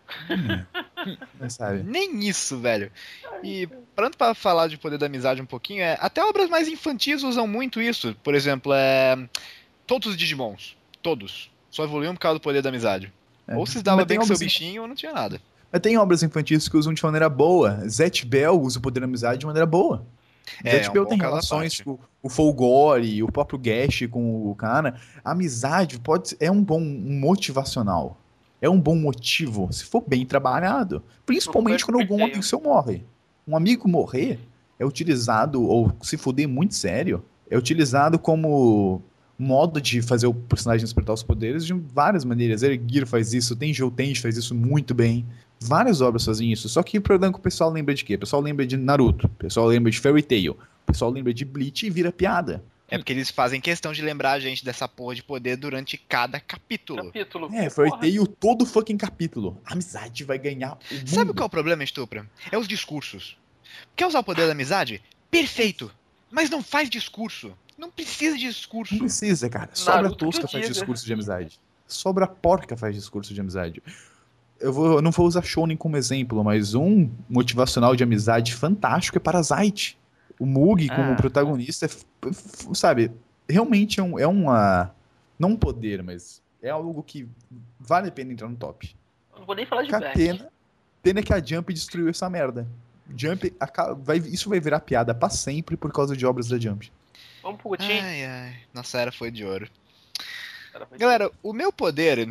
Sabe? Nem isso, velho. E parando pra falar de poder da amizade um pouquinho, até obras mais infantis usam muito isso. Por exemplo, todos os Digimons. Todos. Só evoluíam por causa do poder da amizade. Ou se dava bem com seu bichinho ou não tinha nada. Mas tem obras infantis que usam de maneira boa. Zet Bell usa o poder da amizade de maneira boa. Zet Bell tem relações com o Folgore, o próprio Gash com o cara. A amizade é um bom motivacional. É um bom motivo, se for bem trabalhado. Principalmente quando algum amigo seu morre. Um amigo morrer é utilizado, ou se fuder muito sério, é utilizado como modo de fazer o personagem despertar os poderes de várias maneiras. Erguir faz isso, Tenjo Tenji faz isso muito bem. Várias obras fazem isso. Só que o problema é que o pessoal lembra de quê? O pessoal lembra de Naruto, o pessoal lembra de Fairy Tail, o pessoal lembra de Bleach e vira piada. É porque eles fazem questão de lembrar a gente dessa porra de poder durante cada capítulo. Fairy Tail todo fucking capítulo. A amizade vai ganhar o mundo. Sabe qual é o problema, Estupra? É os discursos. Quer usar o poder da amizade? Perfeito! Mas não faz discurso. Não precisa de discurso. Não precisa, cara. Sobra tosca faz discurso de amizade. Sobra porca faz discurso de amizade. Eu não vou usar Shonen como exemplo, mas um motivacional de amizade fantástico é Parasite. O Mugi como protagonista, sabe, realmente é uma... Não um poder, mas é algo que vale a pena entrar no top. Não vou nem falar de Pena que a Jump destruiu essa merda. Isso vai virar piada pra sempre por causa de obras da Jump. Vamos pro Gutinho? Nossa era foi de ouro. Galera, o meu poder...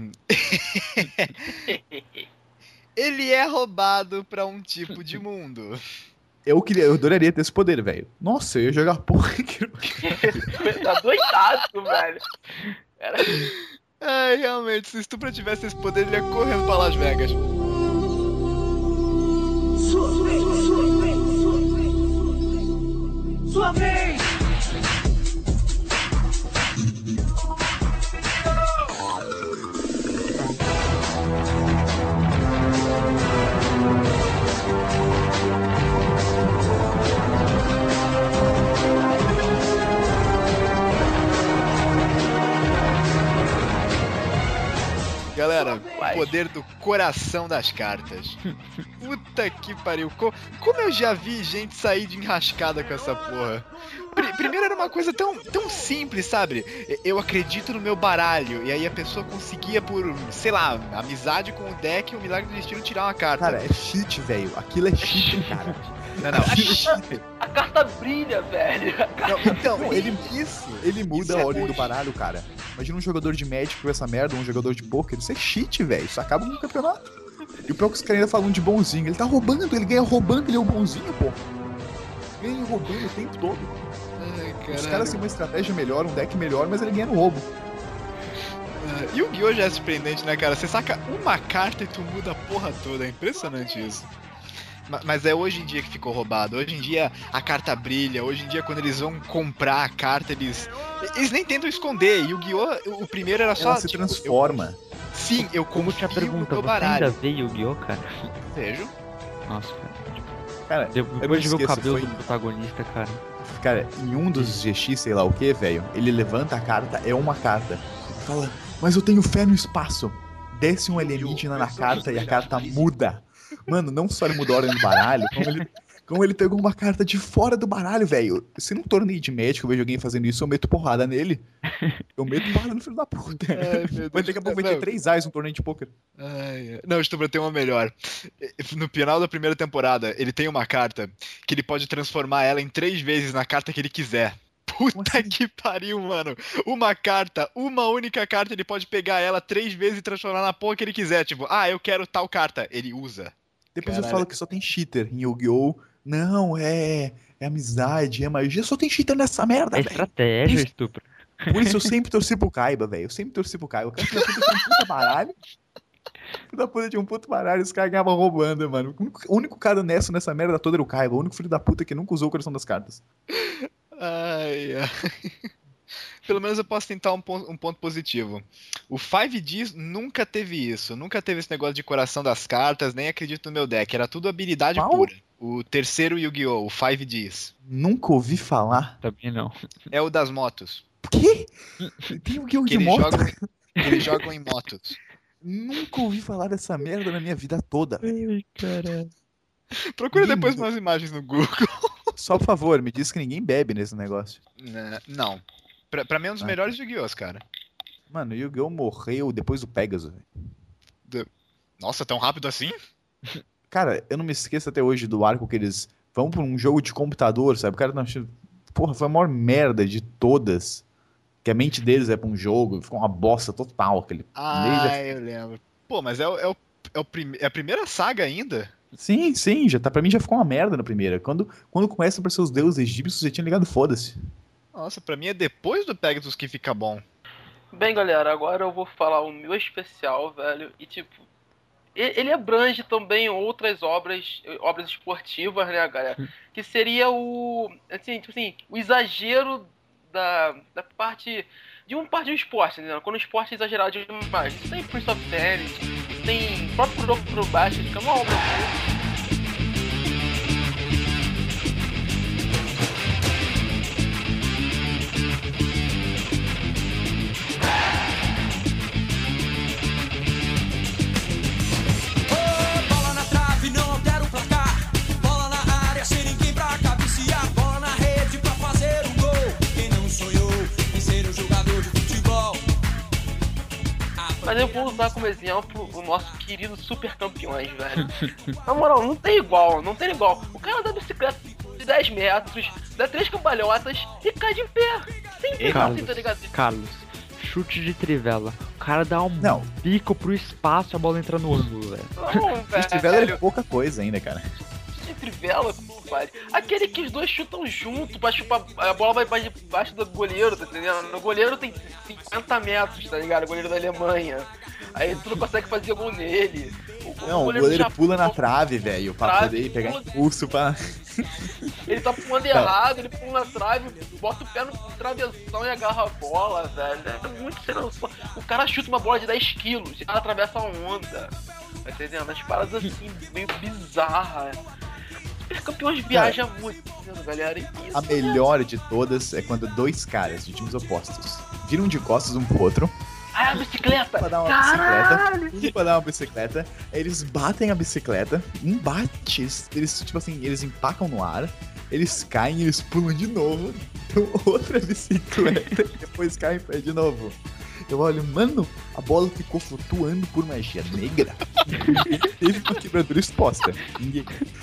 ele é roubado pra um tipo de mundo. Eu adoraria ter esse poder, velho. Nossa, eu ia jogar porra aqui. Tá doidado, velho. Realmente, se o Estupra tivesse esse poder, ele ia correndo pra Las Vegas. Sua vez! Galera, o poder do coração das cartas. Puta que pariu. Como eu já vi gente sair de enrascada com essa porra. Primeiro era uma coisa tão simples, sabe? Eu acredito no meu baralho. E aí a pessoa conseguia por, sei lá, amizade com o deck e o milagre do destino tirar uma carta. Cara, é cheat, velho. Aquilo é cheat, cara. A carta brilha, velho. Ele muda a ordem do baralho, cara. Imagina um jogador de Magic com essa merda, um jogador de poker. Isso é cheat, velho. Isso acaba no campeonato. E o pior que os caras ainda falam de bonzinho. Ele tá roubando, ele ganha roubando, ele é o bonzinho, pô. Ganha roubando o tempo todo. Os caras têm uma estratégia melhor, um deck melhor, mas ele ganha no roubo. E o Yu-Gi-Oh! Já é surpreendente, né, cara? Você saca uma carta e tu muda a porra toda. É impressionante isso. Mas é hoje em dia que ficou roubado. Hoje em dia a carta brilha. Hoje em dia quando eles vão comprar a carta, eles nem tentam esconder. Yu-Gi-Oh! O primeiro era só... Ela se transforma. Sim, eu Como tinha confio no pergunta, meu você ainda baralho. vê Yu-Gi-Oh, cara? Vejo. Nossa, cara. Cara, eu Depois não de ver o esqueço, cabelo foi- do protagonista, cara. Cara, em um dos GX, sei lá o que, velho, ele levanta a carta, é uma carta. Fala, mas eu tenho fé no espaço. Desce um alienígena na carta e a carta muda. Mano, não só ele mudou a ordem do baralho, como ele pegou uma carta de fora do baralho, velho. Se num torneio de Magic eu vejo alguém fazendo isso, eu meto porrada nele. Eu meto porrada no filho da puta. Ai, meu Vai Deus. ter que aproveitar Não. 3 ais no torneio de poker. Não, Stubra, tem uma melhor. No final da primeira temporada, ele tem uma carta que ele pode transformar ela em 3 vezes na carta que ele quiser. Puta assim? que pariu, mano. Uma carta, uma única carta, ele pode pegar ela 3 vezes e transformar na porra que ele quiser. Tipo, eu quero tal carta. Ele usa. Depois Caralho. eu falo que só tem cheater em Yu-Gi-Oh! Não, é amizade, é magia, só tem cheater nessa merda, É velho. estratégia, estupro. Por isso eu sempre torci pro Kaiba, velho. Eu sempre torci pro Kaiba. O cara filho da puta tinha um puta baralho. Filho da puta tinha um puto baralho e os caras ganhavam roubando, mano. O único cara honesto nessa merda toda era o Kaiba. O único filho da puta que nunca usou o coração das cartas. Ai. Pelo menos eu posso tentar um ponto positivo. O 5Ds nunca teve isso. Nunca teve esse negócio de coração das cartas, nem acredito no meu deck. Era tudo habilidade Qual? pura. O terceiro Yu-Gi-Oh! O 5Ds. Nunca ouvi falar. Também não. É o das motos. Quê? Tem Yu-Gi-Oh! Que de moto? eles jogam em motos. Nunca ouvi falar dessa merda na minha vida toda, velho. Ai, caralho. Procura Ninguém depois nunca- umas imagens no Google. Só por favor, me diz que ninguém bebe nesse negócio. Não. Pra mim é um dos Ah, melhores Yu-Gi-Ohs, cara. Mano, o Yu-Gi-Oh! Morreu depois do Pegasus, velho. Nossa, tão rápido assim? Cara, eu não me esqueço até hoje do arco que eles vão pra um jogo de computador, sabe? O cara tá achando... Porra, foi a maior merda de todas. Que a mente deles é pra um jogo, ficou uma bosta total. Aquele... Eu lembro. Pô, mas é a primeira saga ainda? Sim, pra mim já ficou uma merda na primeira. Quando começa a aparecer os deuses egípcios, você tinha ligado, foda-se. Nossa, pra mim é depois do Pegasus que fica bom. Bem, galera, agora eu vou falar o meu especial, velho. E tipo, ele abrange também outras obras esportivas, né, galera? Que seria o, assim, tipo assim, o exagero da parte de um esporte, né? Quando o esporte é exagerado demais. Isso tem Prince of Tennis, tem próprio Kuroko Basket, que é uma obra. Bola na trave, não altera o placar. Bola na área, sem ninguém pra cabecear. Bola na rede pra fazer um gol. Quem não sonhou em ser um jogador de futebol? Mas eu vou usar como exemplo o nosso querido Super Campeões, velho. Na moral, não tem igual. O cara dá bicicleta de 10 metros, dá 3 cambalhotas e cai de pé. Sempre assim, tá ligado? Carlos, chute de trivela. O cara dá um Não. bico pro espaço e a bola entra no ângulo, velho. Não, Esse velho é velho. pouca coisa ainda, cara. De trivela, compadre. Aquele que os dois chutam junto pra chupar. A bola vai debaixo do goleiro, tá entendendo? O goleiro tem 50 metros, tá ligado? O goleiro da Alemanha. Aí tu não consegue fazer gol nele. Não, o goleiro já pula na trave, velho, pra Trave, poder pegar pula- impulso pra... Ele tá pulando errado, ele pula na trave, bota o pé no travessão e agarra a bola, velho. É muito sem noção. O cara chuta uma bola de 10 quilos e ela atravessa a onda. Tá entendendo? As paradas assim, meio bizarras. Super Campeões viaja muito, tá entendendo, galera? E isso, A melhor de todas é quando 2 caras de times opostos viram de costas um pro outro, Ah, a bicicleta! pra dar uma Caralho! bicicleta, pra dar uma bicicleta, aí eles batem a bicicleta, bate, eles tipo assim, eles empacam no ar, eles caem, eles pulam de novo, dão outra bicicleta e depois caem em pé de novo. Eu olho, mano, a bola ficou flutuando por magia negra. Ninguém teve uma quebradura exposta. Ninguém.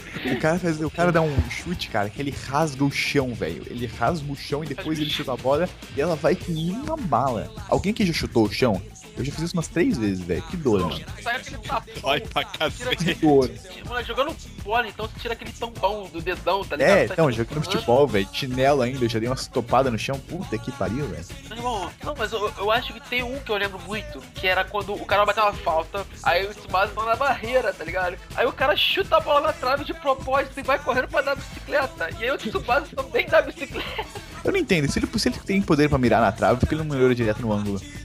O cara dá um chute, cara, que ele rasga o chão, velho. Ele rasga o chão e depois ele chuta a bola e ela vai que nem uma bala. Alguém que já chutou o chão? Eu já fiz isso umas 3 vezes, velho. Que dor, mano. Sai aquele tapão. Dói pra tira cacete. aquele- Dor. Mano, jogando bola, então você tira aquele tampão do dedão, tá ligado? É, Sai então, aquele jogando tampão. futebol, velho. Chinelo ainda, eu já dei umas topadas no chão. Puta que pariu, velho. Não, irmão, não, mas eu acho que tem um que eu lembro muito, que era quando o cara bateu uma falta, aí o Tsubasa tá na barreira, tá ligado? Aí o cara chuta a bola na trave de propósito e vai correndo pra dar bicicleta. E aí o Tsubasa também dá bicicleta. Eu não entendo. Se ele tem poder pra mirar na trave, por que ele não mirou direto no ângulo? É,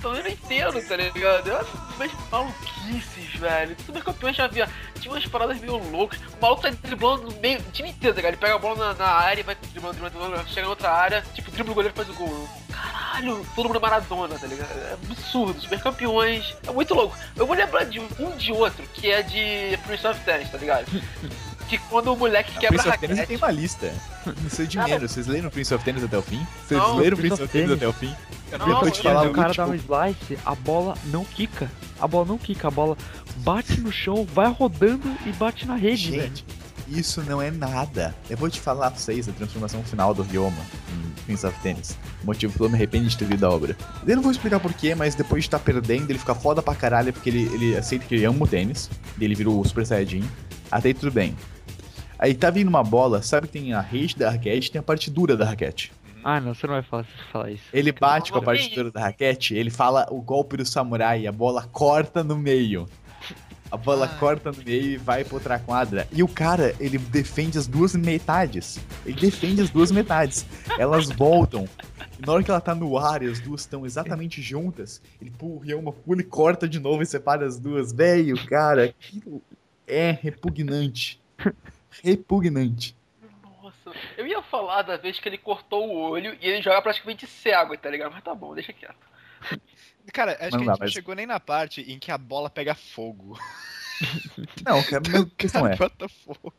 Então eu não entendo, tá ligado? Eu acho umas maluquices, velho. Super campeão já havia. Tinha umas paradas meio loucas. O maluco tá driblando no meio. O time inteiro, tá ligado? Ele pega a bola na área e vai driblando, chega na outra área, tipo, dribla o goleiro e faz o gol. Caralho, todo mundo Maradona, tá ligado? É absurdo, super campeões. É muito louco. Eu vou lembrar de um de outro, que é de Prince of Tennis, tá ligado? Que quando o moleque quebra a raquete... Prince of Tennis tem uma lista. Isso é de menos. Vocês leram Prince of Tennis até o fim? Vocês Não, leram Prince Prince of of Tennis Tennis até o fim? Não, Eu vou te falar o cara último. dá um slice, a bola não quica. A bola não quica, a bola bate no chão, vai rodando e bate na rede, velho. Gente, isso não é nada. Eu vou te falar pra vocês a transformação final do Ryoma em Prince of Tennis. O motivo pelo que eu me arrependo de ter lido a obra. Eu não vou explicar porquê, mas depois de estar perdendo, ele fica foda pra caralho porque ele aceita que ele ama o tênis. E ele virou o Super Saiyajin. Até aí tudo bem. Aí tá vindo uma bola, sabe que tem a rede da raquete e tem a parte dura da raquete. Ah, não, você não vai falar isso. Ele bate com a Não, parte dura da raquete, ele fala o golpe do samurai, a bola corta no meio. A bola corta no meio e vai pra outra quadra. E o cara, ele defende as duas metades. Ele defende as duas metades. Elas voltam. E na hora que ela tá no ar e as duas estão exatamente juntas, ele pula o Ryoma, pula e corta de novo e separa as duas. Velho, cara, aquilo é repugnante. Repugnante. Nossa, eu ia falar da vez que ele cortou o olho e ele joga praticamente cego, tá ligado? Mas tá bom, deixa quieto. Cara, acho que a Não gente dá, não mas- chegou nem na parte em que a bola pega fogo. Não, cara, a questão é... Bota fogo.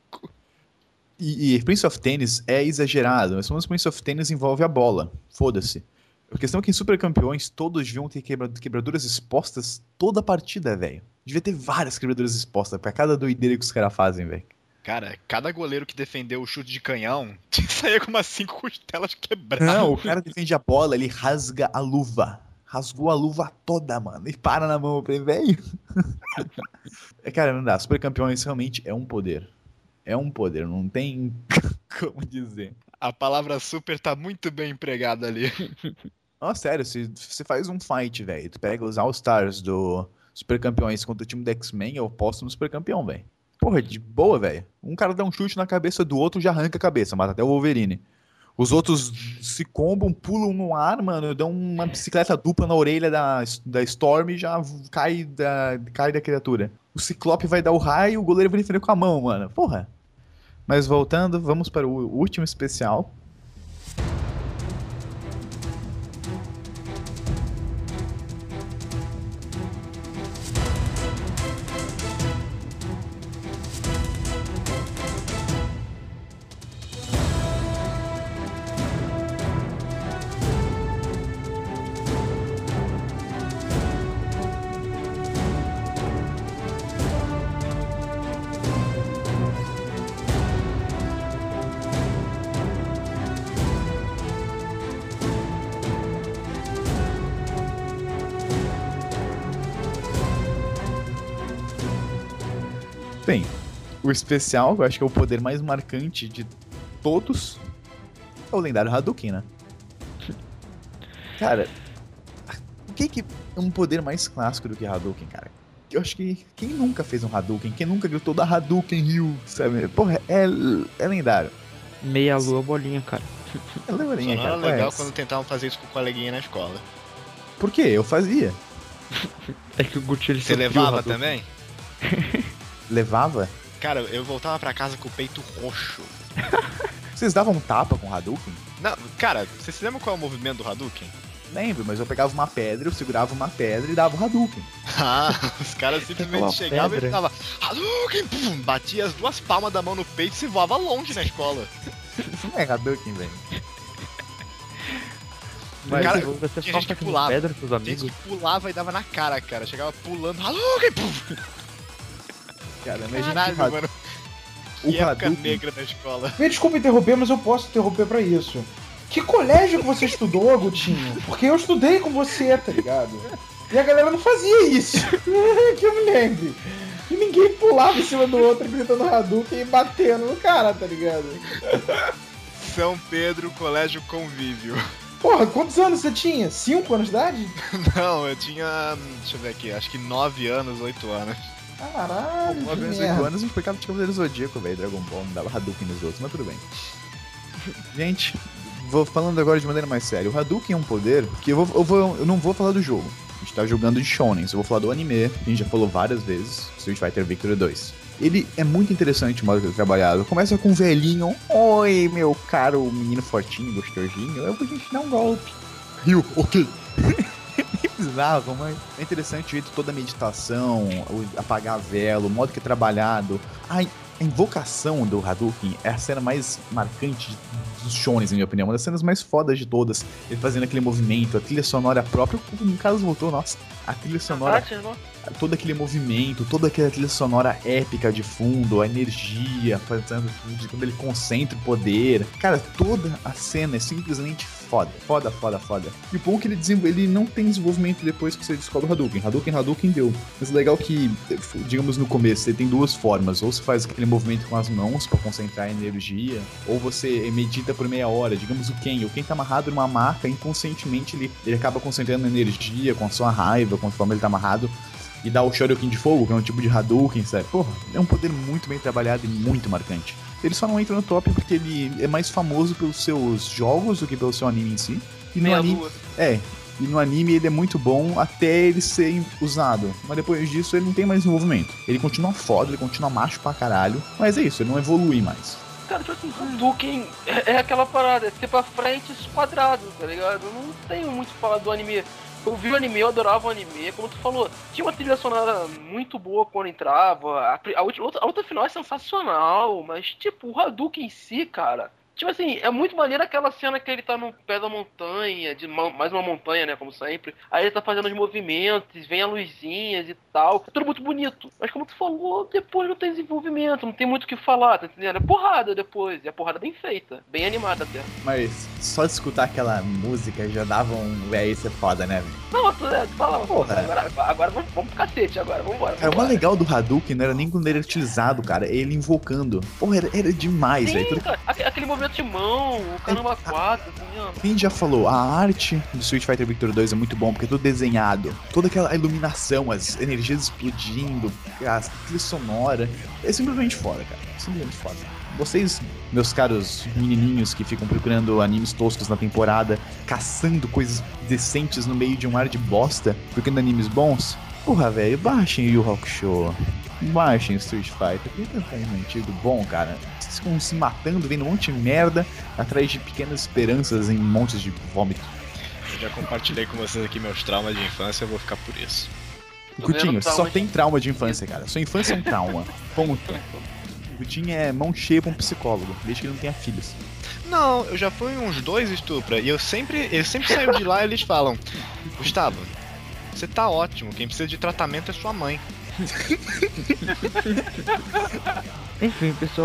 E Prince of Tennis é exagerado, mas pelo Prince of Tennis envolve a bola. Foda-se. A questão é que em Super Campeões todos deviam ter quebraduras expostas toda a partida, velho. Devia ter várias quebraduras expostas pra cada doideira que os caras fazem, velho. Cara, cada goleiro que defendeu o chute de canhão saía com umas 5 costelas quebradas. Não, o cara defende a bola, ele rasga a luva. Rasgou a luva toda, mano. E para na mão, eu falei, velho. Cara, não dá. Super Campeões realmente é um poder. É um poder, não tem como dizer. A palavra super tá muito bem empregada ali. Nossa, sério, se você faz um fight, velho, tu pega os All-Stars do Super Campeões contra o time do X-Men, eu posto no Super Campeão, velho. Porra, de boa, velho. Um cara dá um chute na cabeça do outro, já arranca a cabeça, mata até o Wolverine. Os outros se combam, pulam no ar, mano, dão uma bicicleta dupla na orelha da Storm e já cai da criatura. O Ciclope vai dar o raio e o goleiro vai defender com a mão, mano. Porra. Mas voltando, vamos para o último especial. Bem, o especial, eu acho que é o poder mais marcante de todos, é o lendário Hadouken, né? Cara, o que é um poder mais clássico do que Hadouken, cara? Eu acho que quem nunca fez um Hadouken, quem nunca gritou da Hadouken Ryu, sabe? Porra, é lendário. Meia lua bolinha, cara. É Só lendarinha, não era cara. legal É. quando tentavam fazer isso com o coleguinha na escola. Por quê? Eu fazia. É que o Gucci ele Você sofreu levava Hadouken. também? Levava? Cara, eu voltava pra casa com o peito roxo. Vocês davam um tapa com Hadouken? Não, cara, você se lembra qual é o movimento do Hadouken? Lembro, mas eu pegava uma pedra, eu segurava uma pedra e dava o Hadouken. Ah, os caras simplesmente Aquela chegavam pedra. e davam Hadouken, pum, batia as duas palmas da mão no peito e se voava longe na escola. Isso não é Hadouken, velho. Mas Cara, você tinha só gente que com pulava. pedra pros Gente amigos. que pulava e dava na cara. Chegava pulando, Hadouken, pum. Cara, imagina Caralho, que mano. o Que época Hadouken... negra na escola. Me desculpa interromper, mas eu posso interromper pra isso. Que colégio que você estudou, Agutinho? Porque eu estudei com você, tá ligado? E a galera não fazia isso. Que eu me lembre. E ninguém pulava em cima do outro gritando Hadouken e batendo no cara, tá ligado? São Pedro, Colégio Convívio. Porra, quantos anos você tinha? 5 anos de idade? Não, eu tinha, deixa eu ver aqui, acho que 9 anos, 8 anos. Caralho, que 9 anos, 8 merda. anos, a gente pegava de Cavaleiro Zodíaco, velho, Dragon Ball, não dava Hadouken nos outros, mas tudo bem. Gente, vou falando agora de maneira mais séria. O Hadouken é um poder que eu não vou falar do jogo. A gente tá jogando de shonen. Eu vou falar do anime, que a gente já falou várias vezes, Street Fighter Victory 2. Ele é muito interessante o modo que ele é trabalhado. Começa com um velhinho. Oi, meu caro menino fortinho, gostosinho. Eu vou te dar um golpe. Ryu, ok. Bizarro, mas é interessante o jeito toda a meditação, o apagar a vela, o modo que é trabalhado. A invocação do Hadouken é a cena mais marcante dos shonens, na minha opinião. Uma das cenas mais fodas de todas. Ele fazendo aquele movimento, a trilha sonora própria. O Carlos voltou, nossa. A trilha sonora, todo aquele movimento, toda aquela trilha sonora épica de fundo, a energia, fazendo quando ele concentra o poder. Cara, toda a cena é simplesmente foda. E o bom é que ele não tem desenvolvimento depois que você descobre o Hadouken. Hadouken deu. Mas é legal que, digamos, no começo, você tem duas formas. Ou você faz aquele movimento com as mãos pra concentrar a energia, ou você medita por meia hora. Digamos o Ken tá amarrado numa marca, inconscientemente ele acaba concentrando energia com a sua raiva, conforme ele tá amarrado, e dá o Shoryuken de fogo, que é um tipo de Hadouken, sabe? Porra, é um poder muito bem trabalhado e muito marcante. Ele só não entra no top porque ele é mais famoso pelos seus jogos do que pelo seu anime em si. E no anime, e no anime ele é muito bom até ele ser usado. Mas depois disso ele não tem mais desenvolvimento. Ele continua foda, ele continua macho pra caralho. Mas é isso, ele não evolui mais. Cara, tipo assim, Hadouken é aquela parada, é ser pra frente quadrado, tá ligado? Eu não tenho muito o que falar do anime. Eu vi o anime, eu adorava o anime, como tu falou, tinha uma trilha sonora muito boa quando entrava, a luta final é sensacional, mas tipo, o Hadouken em si, cara, tipo assim, é muito maneiro aquela cena que ele tá no pé da montanha, mais uma montanha, né, como sempre, aí ele tá fazendo os movimentos, vem as luzinhas e tal, é tudo muito bonito, mas como tu falou, depois não tem desenvolvimento, não tem muito o que falar, tá entendendo? É porrada depois, e a porrada bem feita, bem animada até. Mas só de escutar aquela música já dava um... isso é foda, né, velho? Não, tu fala, porra, agora vamos pro cacete, vambora. Cara, o mais legal do Hadouken não era nem quando ele era utilizado, cara, ele invocando. Porra, era demais, velho. Cara, aquele movimento de mão, o caramba 4, assim, ó. Quem já falou, a arte do Street Fighter Victory 2 é muito bom, porque é tudo desenhado. Toda aquela iluminação, as energias explodindo, a trilha sonora. É simplesmente foda, cara. Simplesmente foda. Vocês, meus caros menininhos que ficam procurando animes toscos na temporada, caçando coisas decentes no meio de um mar de bosta, procurando animes bons, porra, velho, baixem Yu Yu Hakusho. Baixem Street Fighter, que é um antigo bom, cara. Vocês ficam se matando, vendo um monte de merda, atrás de pequenas esperanças em montes de vômito. Eu já compartilhei com vocês aqui meus traumas de infância, eu vou ficar por isso. Coutinho, só tem trauma de infância, cara. Sua infância é um trauma. Ponto. Coutinho é mão cheia pra um psicólogo, desde que ele não tenha filhos. Não, eu já fui em uns 2 estupra, e eu sempre saio de lá e eles falam: Gustavo, você tá ótimo, quem precisa de tratamento é sua mãe. Enfim, pessoal.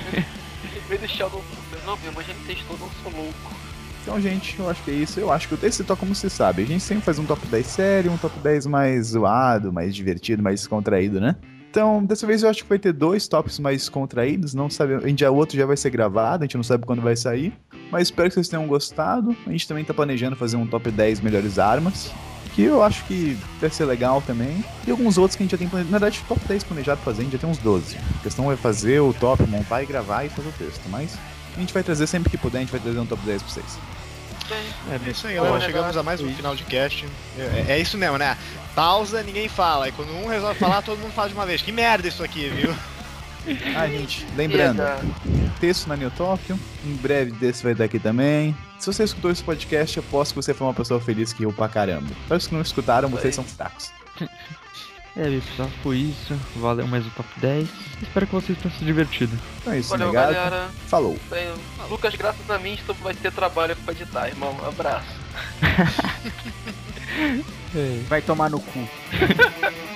Não, minha mãe já me testou, não sou louco. Então, gente, eu acho que é isso. Eu acho que esse top, como você sabe, a gente sempre faz um top 10 sério, um top 10 mais zoado, mais divertido, mais descontraído, né? Então, dessa vez eu acho que vai ter 2 tops mais contraídos, não sabe, o outro já vai ser gravado, a gente não sabe quando vai sair, mas espero que vocês tenham gostado. A gente também tá planejando fazer um top 10 melhores armas, que eu acho que vai ser legal também. E alguns outros que a gente já tem planejado. Na verdade, top 10 planejado fazer, a gente já tem uns 12. A questão é fazer o top, montar e gravar e fazer o texto. Mas a gente vai trazer sempre que puder, a gente vai trazer um top 10 pra vocês. É isso aí, galera. Chegamos a mais um final de cast. É isso mesmo, né? Pausa, ninguém fala. E quando um resolve falar, todo mundo fala de uma vez. Que merda isso aqui, viu? Ah, gente, lembrando, texto na New Tóquio, em breve desse vai estar aqui também. Se você escutou esse podcast, eu aposto que você foi uma pessoa feliz que riu pra caramba. Para os que não escutaram, vocês são fracos. Pessoal, foi isso. Valeu mais um top 10. Espero que vocês tenham se divertido. Então é isso, valeu, negado. galera. Falou. Lucas, graças a mim, tu vai ter trabalho pra editar, irmão. Um abraço. Vai tomar no cu.